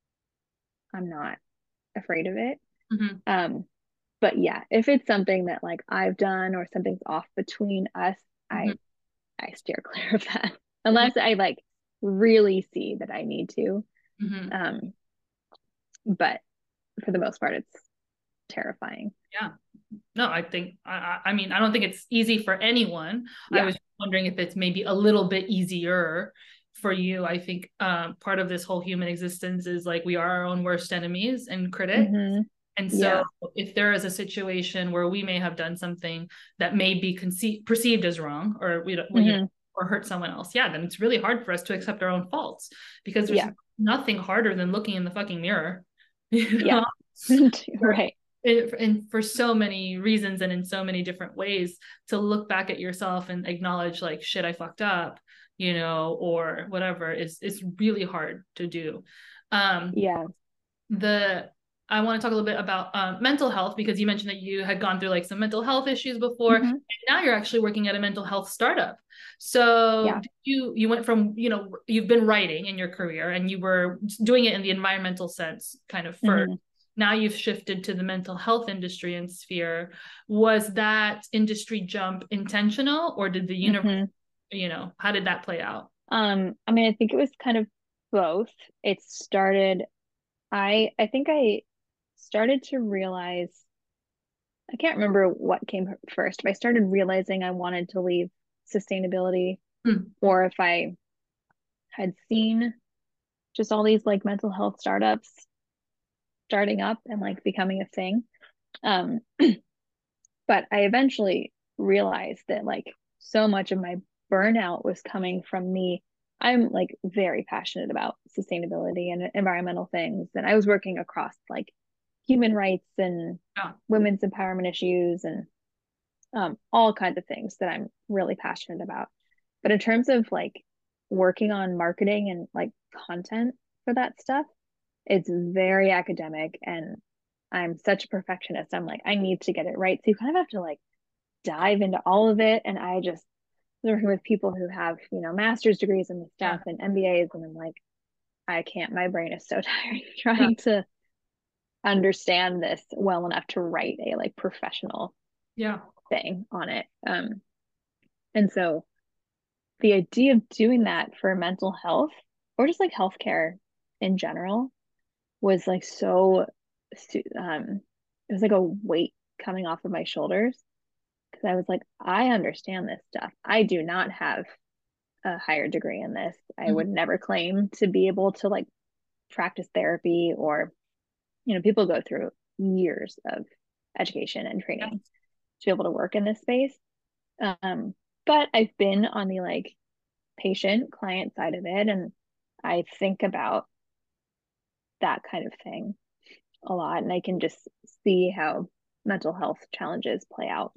I'm not afraid of it. Mm-hmm. Um, but yeah, if it's something that like I've done or something's off between us, Mm-hmm. I I steer clear of that Yeah. unless I like really see that I need to. Mm-hmm. Um, but for the most part, it's terrifying. Yeah. No, I think, I, I mean, I don't think it's easy for anyone. I Yeah. was wondering if it's maybe a little bit easier for you. I think um, part of this whole human existence is like we are our own worst enemies and critics. Hmm. And so Yeah. if there is a situation where we may have done something that may be conce- perceived as wrong or we don't, well, you know, Hmm. or hurt someone else, yeah, then it's really hard for us to accept our own faults because there's Yeah. nothing harder than looking in the fucking mirror, you Yeah. know? Right. And, and for so many reasons and in so many different ways to look back at yourself and acknowledge like shit I fucked up, you know, or whatever is is really hard to do. Um Yeah. the I want to talk a little bit about um, mental health because you mentioned that you had gone through like some mental health issues before, and Hmm. now you're actually working at a mental health startup. So Yeah. did you you went from, you know, you've been writing in your career and you were doing it in the environmental sense kind of first. Hmm. now you've shifted to the mental health industry and sphere. Was that industry jump intentional, or did the universe, mm-hmm. you know, how did that play out? Um, I mean, I think it was kind of both. It started, I I think I started to realize, I can't remember what came first, but I started realizing I wanted to leave sustainability, mm. or if I had seen just all these like mental health startups starting up and like becoming a thing. Um, but I eventually realized that like so much of my burnout was coming from me. I'm like very passionate about sustainability and environmental things. And I was working across like human rights and oh. women's empowerment issues and um, all kinds of things that I'm really passionate about. But in terms of like working on marketing and like content for that stuff, it's very academic, and I'm such a perfectionist. I'm like, I need to get it right. So you kind of have to like dive into all of it. And I just working with people who have, you know, master's degrees and stuff yeah. and M B As, and I'm like, I can't, my brain is so tired trying yeah. to understand this well enough to write a like professional yeah thing on it. Um, and so the idea of doing that for mental health or just like healthcare in general was like so um it was like a weight coming off of my shoulders, because I was like, I understand this stuff. I do not have a higher degree in this. I mm-hmm. would never claim to be able to like practice therapy, or you know, people go through years of education and training yeah. to be able to work in this space. Um, but I've been on the like patient client side of it, and I think about that kind of thing a lot, and I can just see how mental health challenges play out,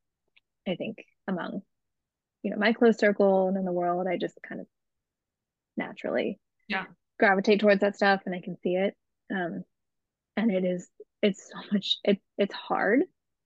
I think, among, you know, my close circle and in the world. I just kind of naturally yeah gravitate towards that stuff, and I can see it. Um, and it is, it's so much, it, it's hard.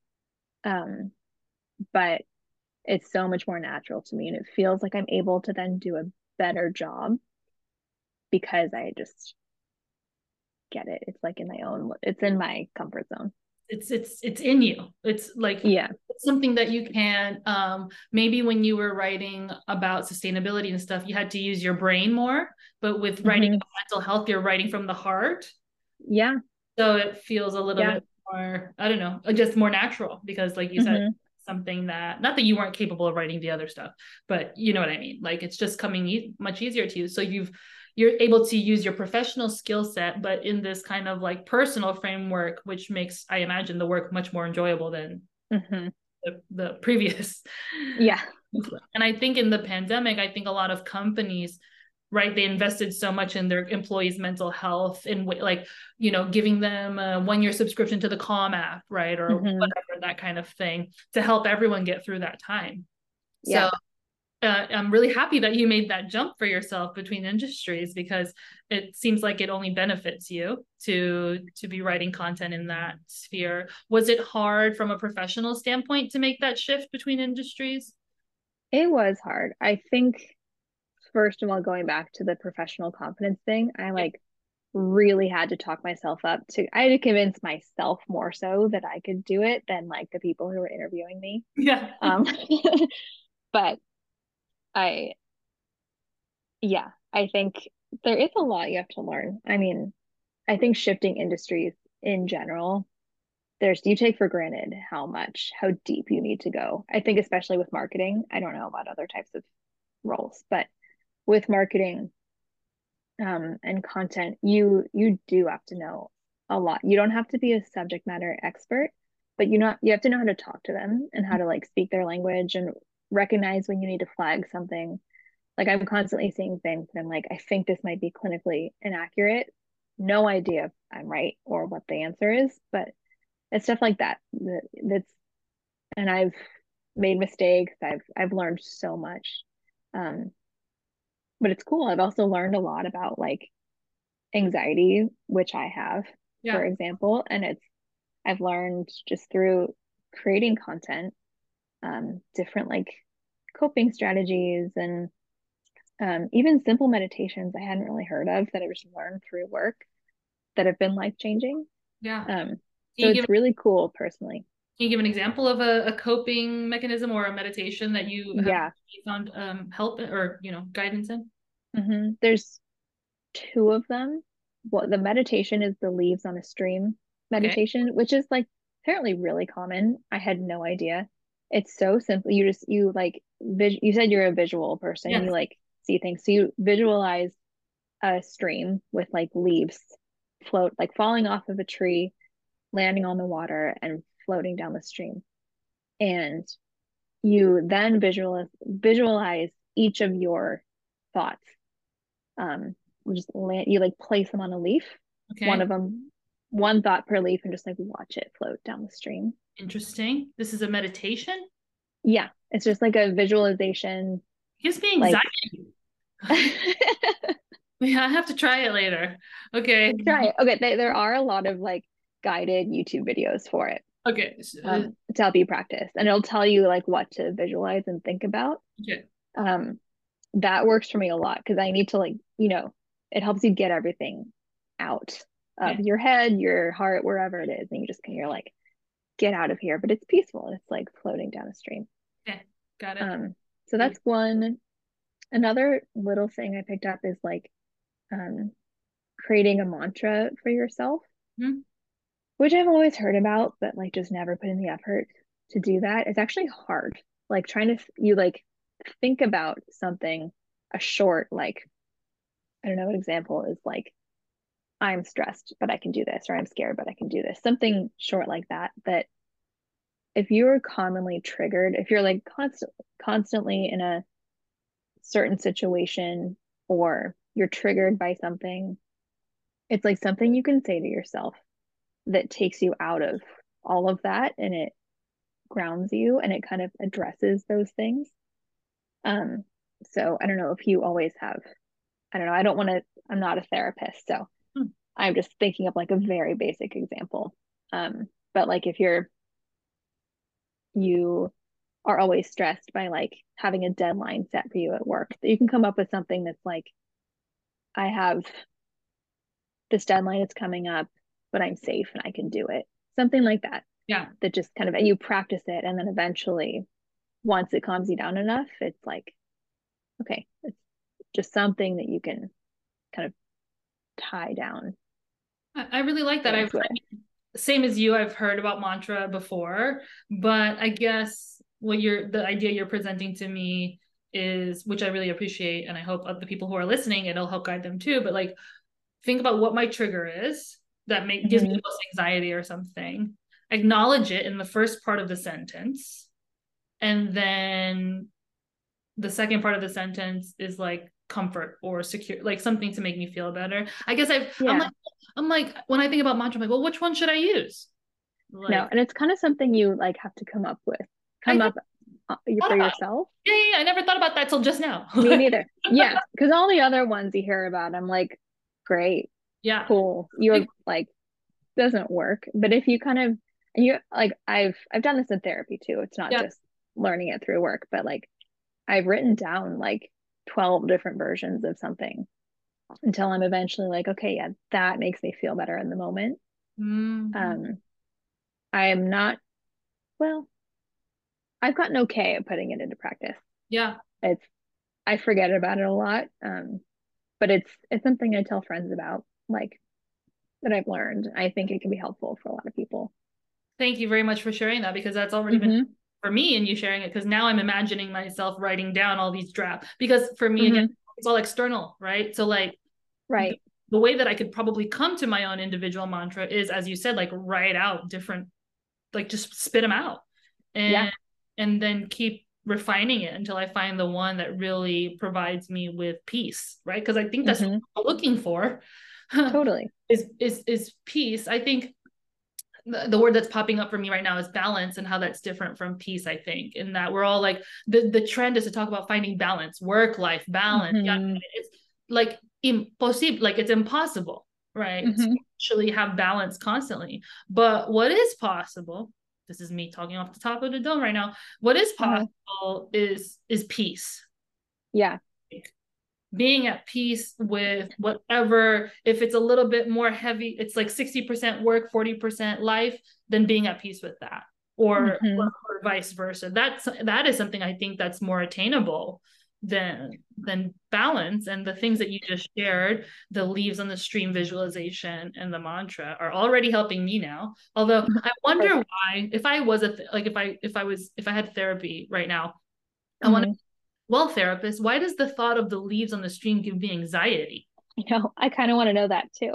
Um, but it's so much more natural to me, and it feels like I'm able to then do a better job because I just get it. It's like in my own, it's in my comfort zone. It's it's it's in you. It's like yeah, it's something that you can um maybe when you were writing about sustainability and stuff, you had to use your brain more, but with writing mm-hmm. about mental health, you're writing from the heart. Yeah. So it feels a little yeah. bit more, I don't know, just more natural, because like you mm-hmm. said, something that, not that you weren't capable of writing the other stuff, but you know what I mean? Like it's just coming e- much easier to you. So you've, you're able to use your professional skill set, but in this kind of like personal framework, which makes, I imagine, the work much more enjoyable than mm-hmm. the, the previous. Yeah. And I think in the pandemic, I think a lot of companies, right, they invested so much in their employees' mental health, in like, you know, giving them a one-year subscription to the Calm app, right, or mm-hmm. whatever, that kind of thing, to help everyone get through that time. Yeah. So uh, I'm really happy that you made that jump for yourself between industries, because it seems like it only benefits you to to be writing content in that sphere. Was it hard from a professional standpoint to make that shift between industries? It was hard. I think, first of all, going back to the professional confidence thing, I like really had to talk myself up to, I had to convince myself more so that I could do it than like the people who were interviewing me. Yeah. Um, but I, yeah, I think there is a lot you have to learn. I mean, I think shifting industries in general, there's, you take for granted how much, how deep you need to go. I think especially with marketing, I don't know about other types of roles, but with marketing um, and content, you you do have to know a lot. You don't have to be a subject matter expert, but you know, you have to know how to talk to them and how to like speak their language and recognize when you need to flag something. Like I'm constantly seeing things and I'm like, I think this might be clinically inaccurate. No idea if I'm right or what the answer is, but it's stuff like that. that that's and I've made mistakes. I've I've learned so much. Um, but it's cool. I've also learned a lot about like anxiety, which I have, yeah. for example, and it's, I've learned just through creating content, um, different like coping strategies and um, even simple meditations I hadn't really heard of that I just learned through work that have been life changing. Yeah. Um, Can so you give it's really cool personally. Can you give an example of a, a coping mechanism or a meditation that you have Yeah. found um, help or, you know, guidance in? hmm There's two of them. Well, the meditation is the leaves on a stream Okay. meditation, which is like apparently really common. I had no idea. It's so simple. You just you like vis you said you're a visual person. You Yes. like see things. So you visualize a stream with like leaves float like falling off of a tree, landing on the water and floating down the stream. And you then visualize visualize each of your thoughts. Um, you just land, you like place them on a leaf, one Okay. of them, one thought per leaf, and just like watch it float down the stream. Interesting. This is a meditation. Yeah, it's just like a visualization. Gives me Like, anxiety. Yeah, I have to try it later. Okay. try it. Okay, they, there are a lot of like guided YouTube videos for it, Okay. Uh, um, to help you practice, and it'll tell you like what to visualize and think about. Okay. Um, that works for me a lot because I need to like, you know, it helps you get everything out of Okay. your head, your heart, wherever it is, and you just you're like, get out of here. But it's peaceful. It's like floating down a stream. Okay. Got it. Um, so that's one. Another little thing I picked up is like um creating a mantra for yourself, Hmm. which I've always heard about, but like just never put in the effort to do that. It's actually hard. Like trying to you like think about something, a short like I don't know, what example is like I'm stressed, but I can do this, or I'm scared, but I can do this. Something short like that. That if you're commonly triggered, if you're like constant, constantly in a certain situation or you're triggered by something, it's like something you can say to yourself that takes you out of all of that and it grounds you and it kind of addresses those things. Um, so I don't know if you always have, I don't know, I don't want to, I'm not a therapist, so Hmm. I'm just thinking of like a very basic example. Um, but like if you're you are always stressed by like having a deadline set for you at work, that you can come up with something that's like, I have this deadline is coming up, but I'm safe and I can do it. Something like that. Yeah. That just kind of and you practice it and then eventually once it calms you down enough, it's like, okay, it's just something that you can kind of tie down I, I really like that. I've things with. same as you, I've heard about mantra before, but I guess what you're the idea you're presenting to me is, which I really appreciate, and I hope the people who are listening, it'll help guide them too. But like, think about what my trigger is that make gives me Mm-hmm. the most anxiety or something. Acknowledge it in the first part of the sentence, and then the second part of the sentence is like comfort or secure, like something to make me feel better. I guess I've I'm Yeah. like I'm like when I think about mantra, I'm like, well, which one should I use? No, Like and it's kind of something you like have to come up with, I come up uh, thought for about yourself. it. Yeah, yeah, yeah, I never thought about that till just now. Me neither. Yeah, because all the other ones you hear about, I'm like, great, Yeah. cool. You're Like, like, doesn't work. But if you kind of, and you like, I've I've done this in therapy too. It's not yeah. just learning it through work, but like, I've written down like twelve different versions of something until I'm eventually like, okay, yeah, that makes me feel better in the moment. Mm-hmm. Um, I am not, well, I've gotten okay at putting it into practice. Yeah. It's I forget about it a lot. Um, but it's it's something I tell friends about, like that I've learned. I think it can be helpful for a lot of people. Thank you very much for sharing that because that's already been Mm-hmm. for me and you sharing it because now I'm imagining myself writing down all these drafts because for me again Mm-hmm. it's all external, right? So like the, Right. the way that I could probably come to my own individual mantra is, as you said, like write out different, like just spit them out Yeah. and and then keep refining it until I find the one that really provides me with peace, right? Because I think that's what Mm-hmm. I'm looking for Totally. is is is peace. I think the, the word that's popping up for me right now is balance and how that's different from peace. I think in that we're all like the the trend is to talk about finding balance, work life balance. Yeah, Mm-hmm. it's like impossible, like it's impossible, right, to Mm-hmm. actually have balance constantly. But what is possible, this is me talking off the top of the dome right now, what is Uh-huh. possible is is peace. Yeah. being at peace with whatever, if it's a little bit more heavy, it's like sixty percent work, forty percent life, then being at peace with that, or, Mhm. or, or vice versa. That's, that is something I think that's more attainable than, than balance. And the things that you just shared, the leaves on the stream visualization and the mantra, are already helping me now. Although I wonder Perfect. why, if I was a, th- like if I, if I was, if I had therapy right now, I Mhm. want to, well, therapist, why does the thought of the leaves on the stream give me anxiety? You know, I kind of want to know that too.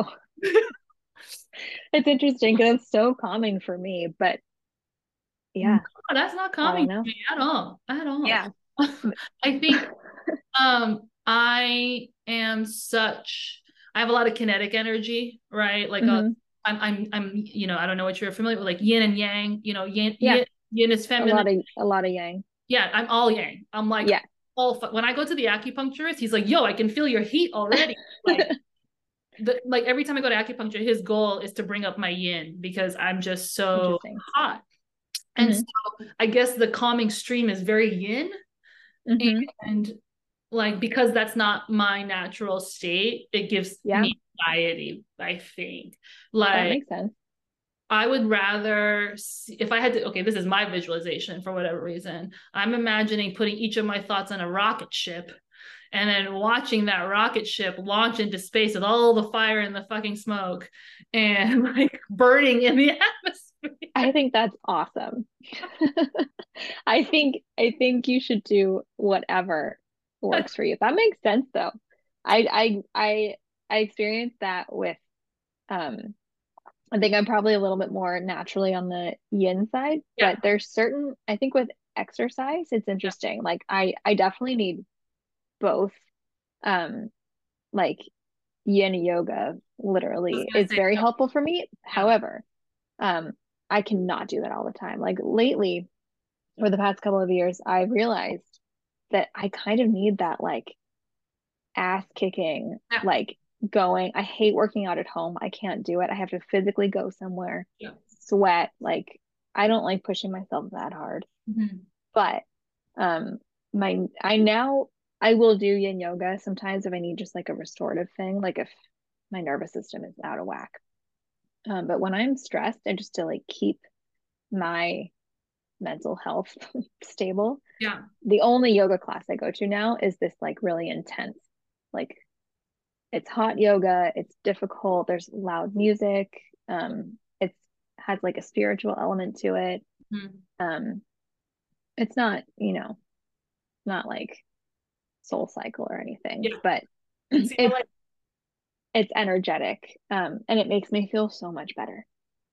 It's interesting because it's so calming for me, but No, yeah, that's not I calming don't to know. me at all. At all. Yeah. I think um I am such, I have a lot of kinetic energy, right? Like uh, Hmm. I'm I'm I'm you know, I don't know what you're familiar with, like yin and yang, you know, yin Yeah. yin, yin is A feminine. lot of a lot of yang. Yeah, I'm all yang. I'm like Yeah. all when I go to the acupuncturist, he's like, "Yo, I can feel your heat already." Like the like every time I go to acupuncture, his goal is to bring up my yin because I'm just so Interesting. hot. And Hmm. so I guess the calming stream is very yin. Hmm. And like, because that's not my natural state, it gives Yeah, me anxiety, I think. that Like, makes sense. I would rather see, if I had to, okay, this is my visualization for whatever reason. I'm imagining putting each of my thoughts on a rocket ship and then watching that rocket ship launch into space with all the fire and the fucking smoke and like burning in the atmosphere. I think that's awesome. I think I think you should do whatever works for you. That makes sense though. I I I I experienced that with um I think I'm probably a little bit more naturally on the yin side, Yeah. but there's certain, I think with exercise, it's interesting. Like I I definitely need both. Um, like yin yoga I was literally gonna is say, very helpful for me. yeah. However, um, I cannot do that all the time. Like lately, for the past couple of years, I realized that I kind of need that like ass kicking, Yeah. like going. I hate working out at home. I can't do it. I have to physically go somewhere, Yeah. sweat. Like I don't like pushing myself that hard. Mhm. But um my I now I will do yin yoga sometimes if I need just like a restorative thing, like if my nervous system is out of whack. Um, but when I'm stressed and just to like keep my mental health stable, Yeah. the only yoga class I go to now is this like really intense, like it's hot yoga, it's difficult, there's loud music, um, it's has like a spiritual element to it. Mhm. Um, it's not, you know, not like Soul Cycle or anything, Yeah. but See, I it's like it's energetic, um, and it makes me feel so much better.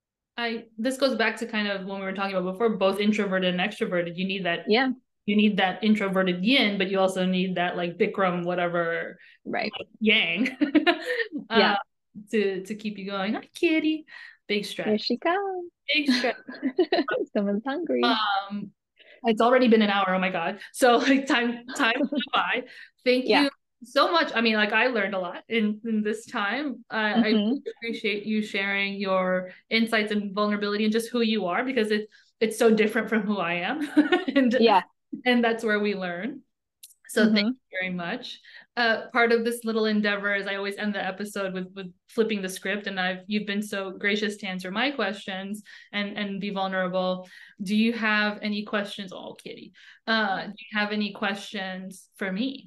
I this goes back to kind of when we were talking about before, both introverted and extroverted. You need that Yeah, you need that introverted yin, but you also need that like Bikram, whatever, right. like, yang, uh, Yeah, to to keep you going. Hi, kitty. Big here stretch. she comes. Big stretch. Someone's hungry. Um, it's already been an hour. Oh my god. So like time time flew by. Thank Yeah. you so much. I mean, like I learned a lot in in this time. I, I Hmm. really appreciate you sharing your insights and vulnerability and just who you are because it's it's so different from who I am, and Yeah. and that's where we learn. So thank Hmm. you very much. Uh, part of this little endeavor is I always end the episode with with flipping the script, and I've you've been so gracious to answer my questions and and be vulnerable. Do you have any questions? Oh, Kitty. Uh, do you have any questions for me?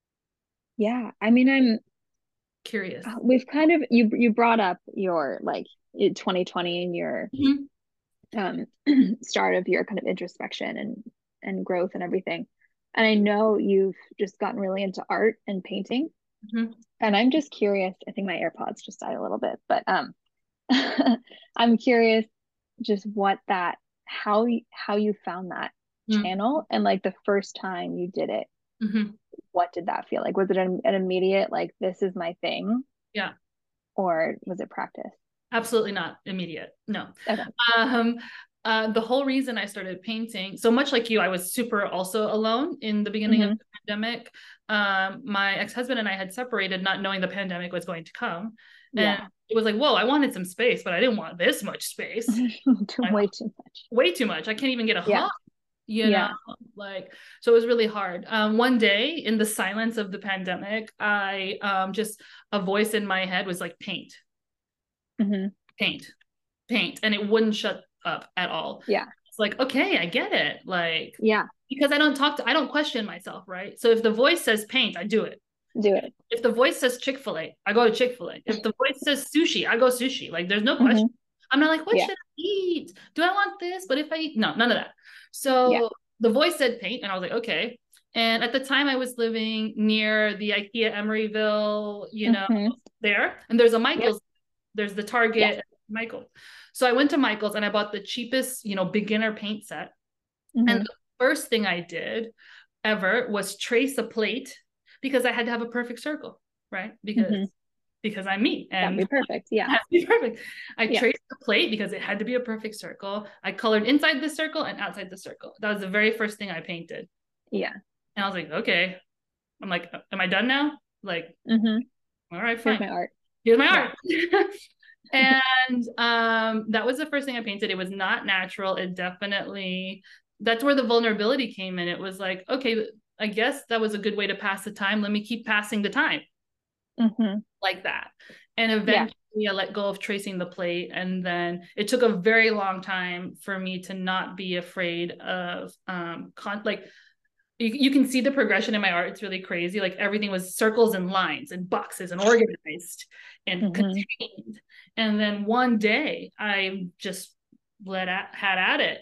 Yeah. I mean, I'm Curious. uh, we've kind of you you brought up your like twenty twenty and your Mhm. um start of your kind of introspection and and growth and everything. And I know you've just gotten really into art and painting. Mhm. And I'm just curious, I think my AirPods just died a little bit, but um I'm curious just what that how you how you found that Mhm. channel and like the first time you did it, Mhm. what did that feel like? Was it an, an immediate like this is my thing, Yeah, or was it practice? absolutely not immediate. No. Okay. Um, uh, the whole reason I started painting, so much like you, I was super also alone in the beginning of Mm-hmm. the pandemic. Um, my ex-husband and I had separated, not knowing the pandemic was going to come. And Yeah. it was like, whoa, I wanted some space, but I didn't want this much space. Too I, way too much. way too much. I can't even get a Yeah. hug, you know? Yeah. Like, so it was really hard. Um, one day in the silence of the pandemic, I um, just, a voice in my head was like, paint, Mm-hmm. paint, paint. And it wouldn't shut up at all. Yeah. It's like, okay, I get it. Like, yeah, because I don't talk to, I don't question myself, right? So if the voice says paint, I do it. do it. If the voice says Chick-fil-A, I go to Chick-fil-A. If the voice says sushi, I go sushi. Like, there's no question. Mm-hmm. I'm not like, what yeah. should I eat? Do I want this? But if I eat, no, none of that. So yeah. the voice said paint, and I was like, okay. And at the time, I was living near the IKEA Emeryville, you know, mm-hmm. there. And there's a Michael's. Yep. There's the Target yeah. Michael's. So I went to Michael's and I bought the cheapest, you know, beginner paint set. Mm-hmm. And the first thing I did ever was trace a plate, because I had to have a perfect circle, right? Because mm-hmm. because I'm me. And that'd be perfect. Yeah. That'd be perfect. I yeah. traced the plate because it had to be a perfect circle. I colored inside the circle and outside the circle. That was the very first thing I painted. Yeah. And I was like, okay. I'm like, am I done now? Like, mm-hmm. all right, fine. Here's my art. Here's my art. Yeah. And um, that was the first thing I painted. It was not natural. It definitely, that's where the vulnerability came in. It was like, okay, I guess that was a good way to pass the time. Let me keep passing the time mm-hmm. like that. And eventually yeah. I let go of tracing the plate. And then it took a very long time for me to not be afraid of um, con- like, you, you can see the progression in my art. It's really crazy. Like everything was circles and lines and boxes and organized and mm-hmm. contained. And then one day I just let at, had at it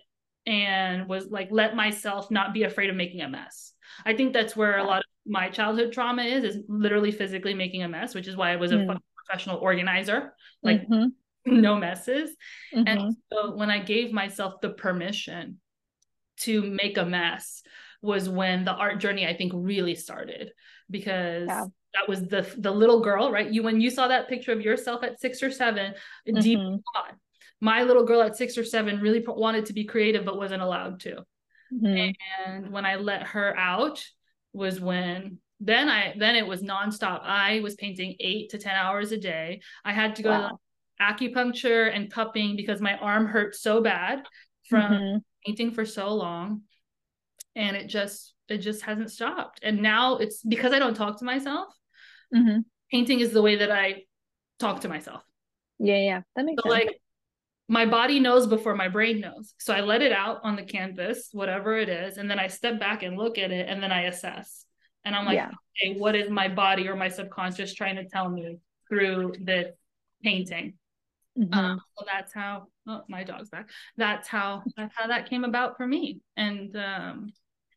and was like, let myself not be afraid of making a mess. I think that's where a lot of my childhood trauma is, is literally physically making a mess, which is why I was a mm. professional organizer, like mm-hmm. no messes. Mm-hmm. And so when I gave myself the permission to make a mess was when the art journey, I think, really started, because yeah. that was the the little girl, right? You, when you saw that picture of yourself at six or seven, mm-hmm. deep thought, my little girl at six or seven really wanted to be creative, but wasn't allowed to. Mm-hmm. And when I let her out was when then I then it was nonstop. I was painting eight to ten hours a day. I had to go wow. to acupuncture and cupping because my arm hurt so bad from mm-hmm. painting for so long. And it just it just hasn't stopped. And now it's because I don't talk to myself. Mm-hmm. Painting is the way that I talk to myself. Yeah, yeah. That makes so sense. Like my body knows before my brain knows. So I let it out on the canvas, whatever it is. And then I step back and look at it and then I assess. And I'm like, yeah. okay, what is my body or my subconscious trying to tell me through this painting? Mm-hmm. Um, so that's how, oh, my dog's back. That's how, that's how that came about for me. And um,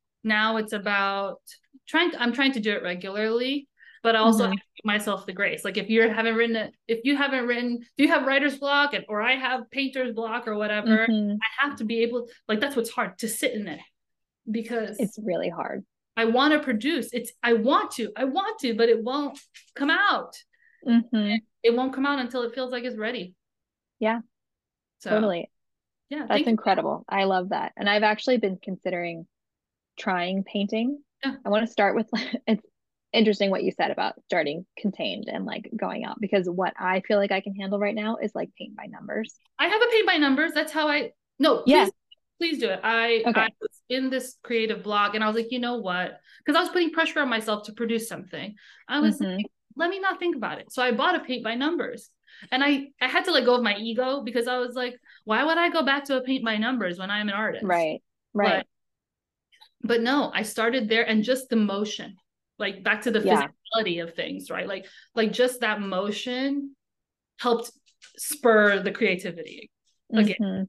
now it's about trying to, I'm trying to do it regularly. But I also mm-hmm. have to give myself the grace. Like if you haven't written it, if you haven't written, if you have writer's block and, or I have painter's block or whatever, mm-hmm. I have to be able, like, that's what's hard, to sit in it, because it's really hard. I want to produce. It's, I want to, I want to, but it won't come out. Mm-hmm. It won't come out until it feels like it's ready. Yeah, so, totally. Yeah. That's incredible. You. I love that. And I've actually been considering trying painting. Yeah. I want to start with, it's interesting what you said about starting contained and like going out, because what I feel like I can handle right now is like paint by numbers. I have a paint by numbers. That's how I, no, please, yeah. please do it. I, okay. I was in this creative blog and I was like, you know what? Because I was putting pressure on myself to produce something. I was mm-hmm. like, let me not think about it. So I bought a paint by numbers. And I, I had to let go of my ego, because I was like, why would I go back to a paint by numbers when I'm an artist? Right, right. But, but no, I started there, and just the motion, like back to the yeah. physicality of things, right? Like, like just that motion helped spur the creativity again. Mm-hmm.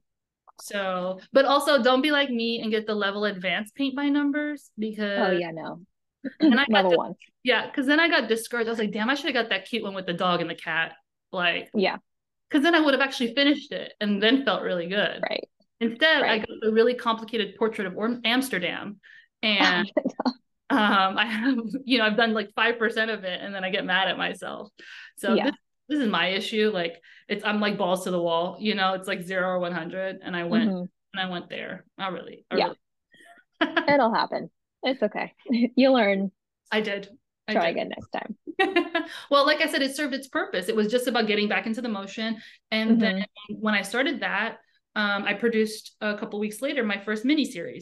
So, but also don't be like me and get the level advanced paint by numbers, because oh yeah, no. And I level got, one. Yeah, because then I got discouraged. I was like, damn, I should have got that cute one with the dog and the cat. Like, yeah, because then I would have actually finished it and then felt really good. Right. Instead, right. I got a really complicated portrait of Amsterdam, and um, I have, you know, I've done like five percent of it, and then I get mad at myself. So yeah. this, this is my issue. Like, it's I'm like balls to the wall. You know, it's like zero or one hundred, and I went mm-hmm. and I went there. Not really. I yeah, really... it'll happen. It's okay. You learn. I did. I Try did. again next time. Well, like I said, it served its purpose. It was just about getting back into the motion. And mm-hmm. then when I started that, um, I produced a couple weeks later my first mini series,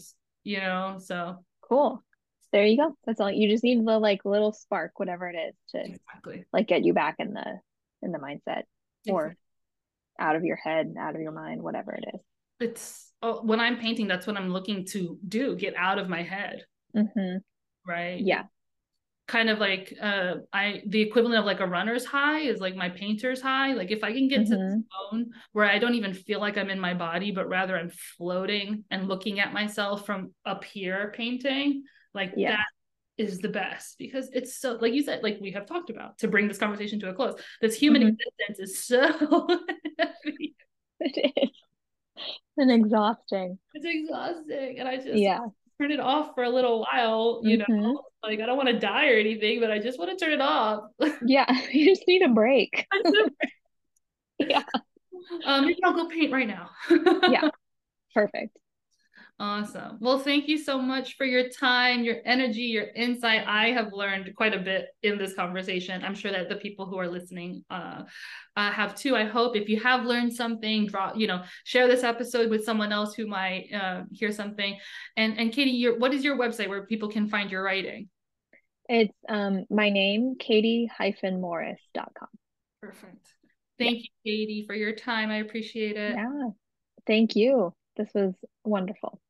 you know, so. Cool. There you go. That's all. You just need the like little spark, whatever it is, to Exactly. like get you back in the in the mindset or Exactly. out of your head, out of your mind, whatever it is. It's oh, when I'm painting, that's what I'm looking to do, get out of my head, Mm-hmm. right? Yeah. It, kind of like uh I the equivalent of like a runner's high is like my painter's high. Like if I can get to the Mm-hmm. zone where I don't even feel like I'm in my body, but rather I'm floating and looking at myself from up here painting, like Yeah. that is the best, because it's so, like you said, like we have talked about, to bring this conversation to a close, this human Mm-hmm. existence is so heavy. It is. And exhausting. It's exhausting, and I just Yeah. turn it off for a little while, you know, Mm-hmm. like I don't want to die or anything, but I just want to turn it off. Yeah. You just need a break. Yeah. um maybe I'll go paint right now. Yeah. Perfect. Awesome. Well, thank you so much for your time, your energy, your insight. I have learned quite a bit in this conversation. I'm sure that the people who are listening uh, uh, have too. I hope if you have learned something, draw, you know, share this episode with someone else who might uh, hear something. And and Katie, your what is your website where people can find your writing? It's um my name, katie morris dot com. Perfect. Yeah. Thank you, Katie, for your time. I appreciate it. Yeah. Thank you. This was wonderful.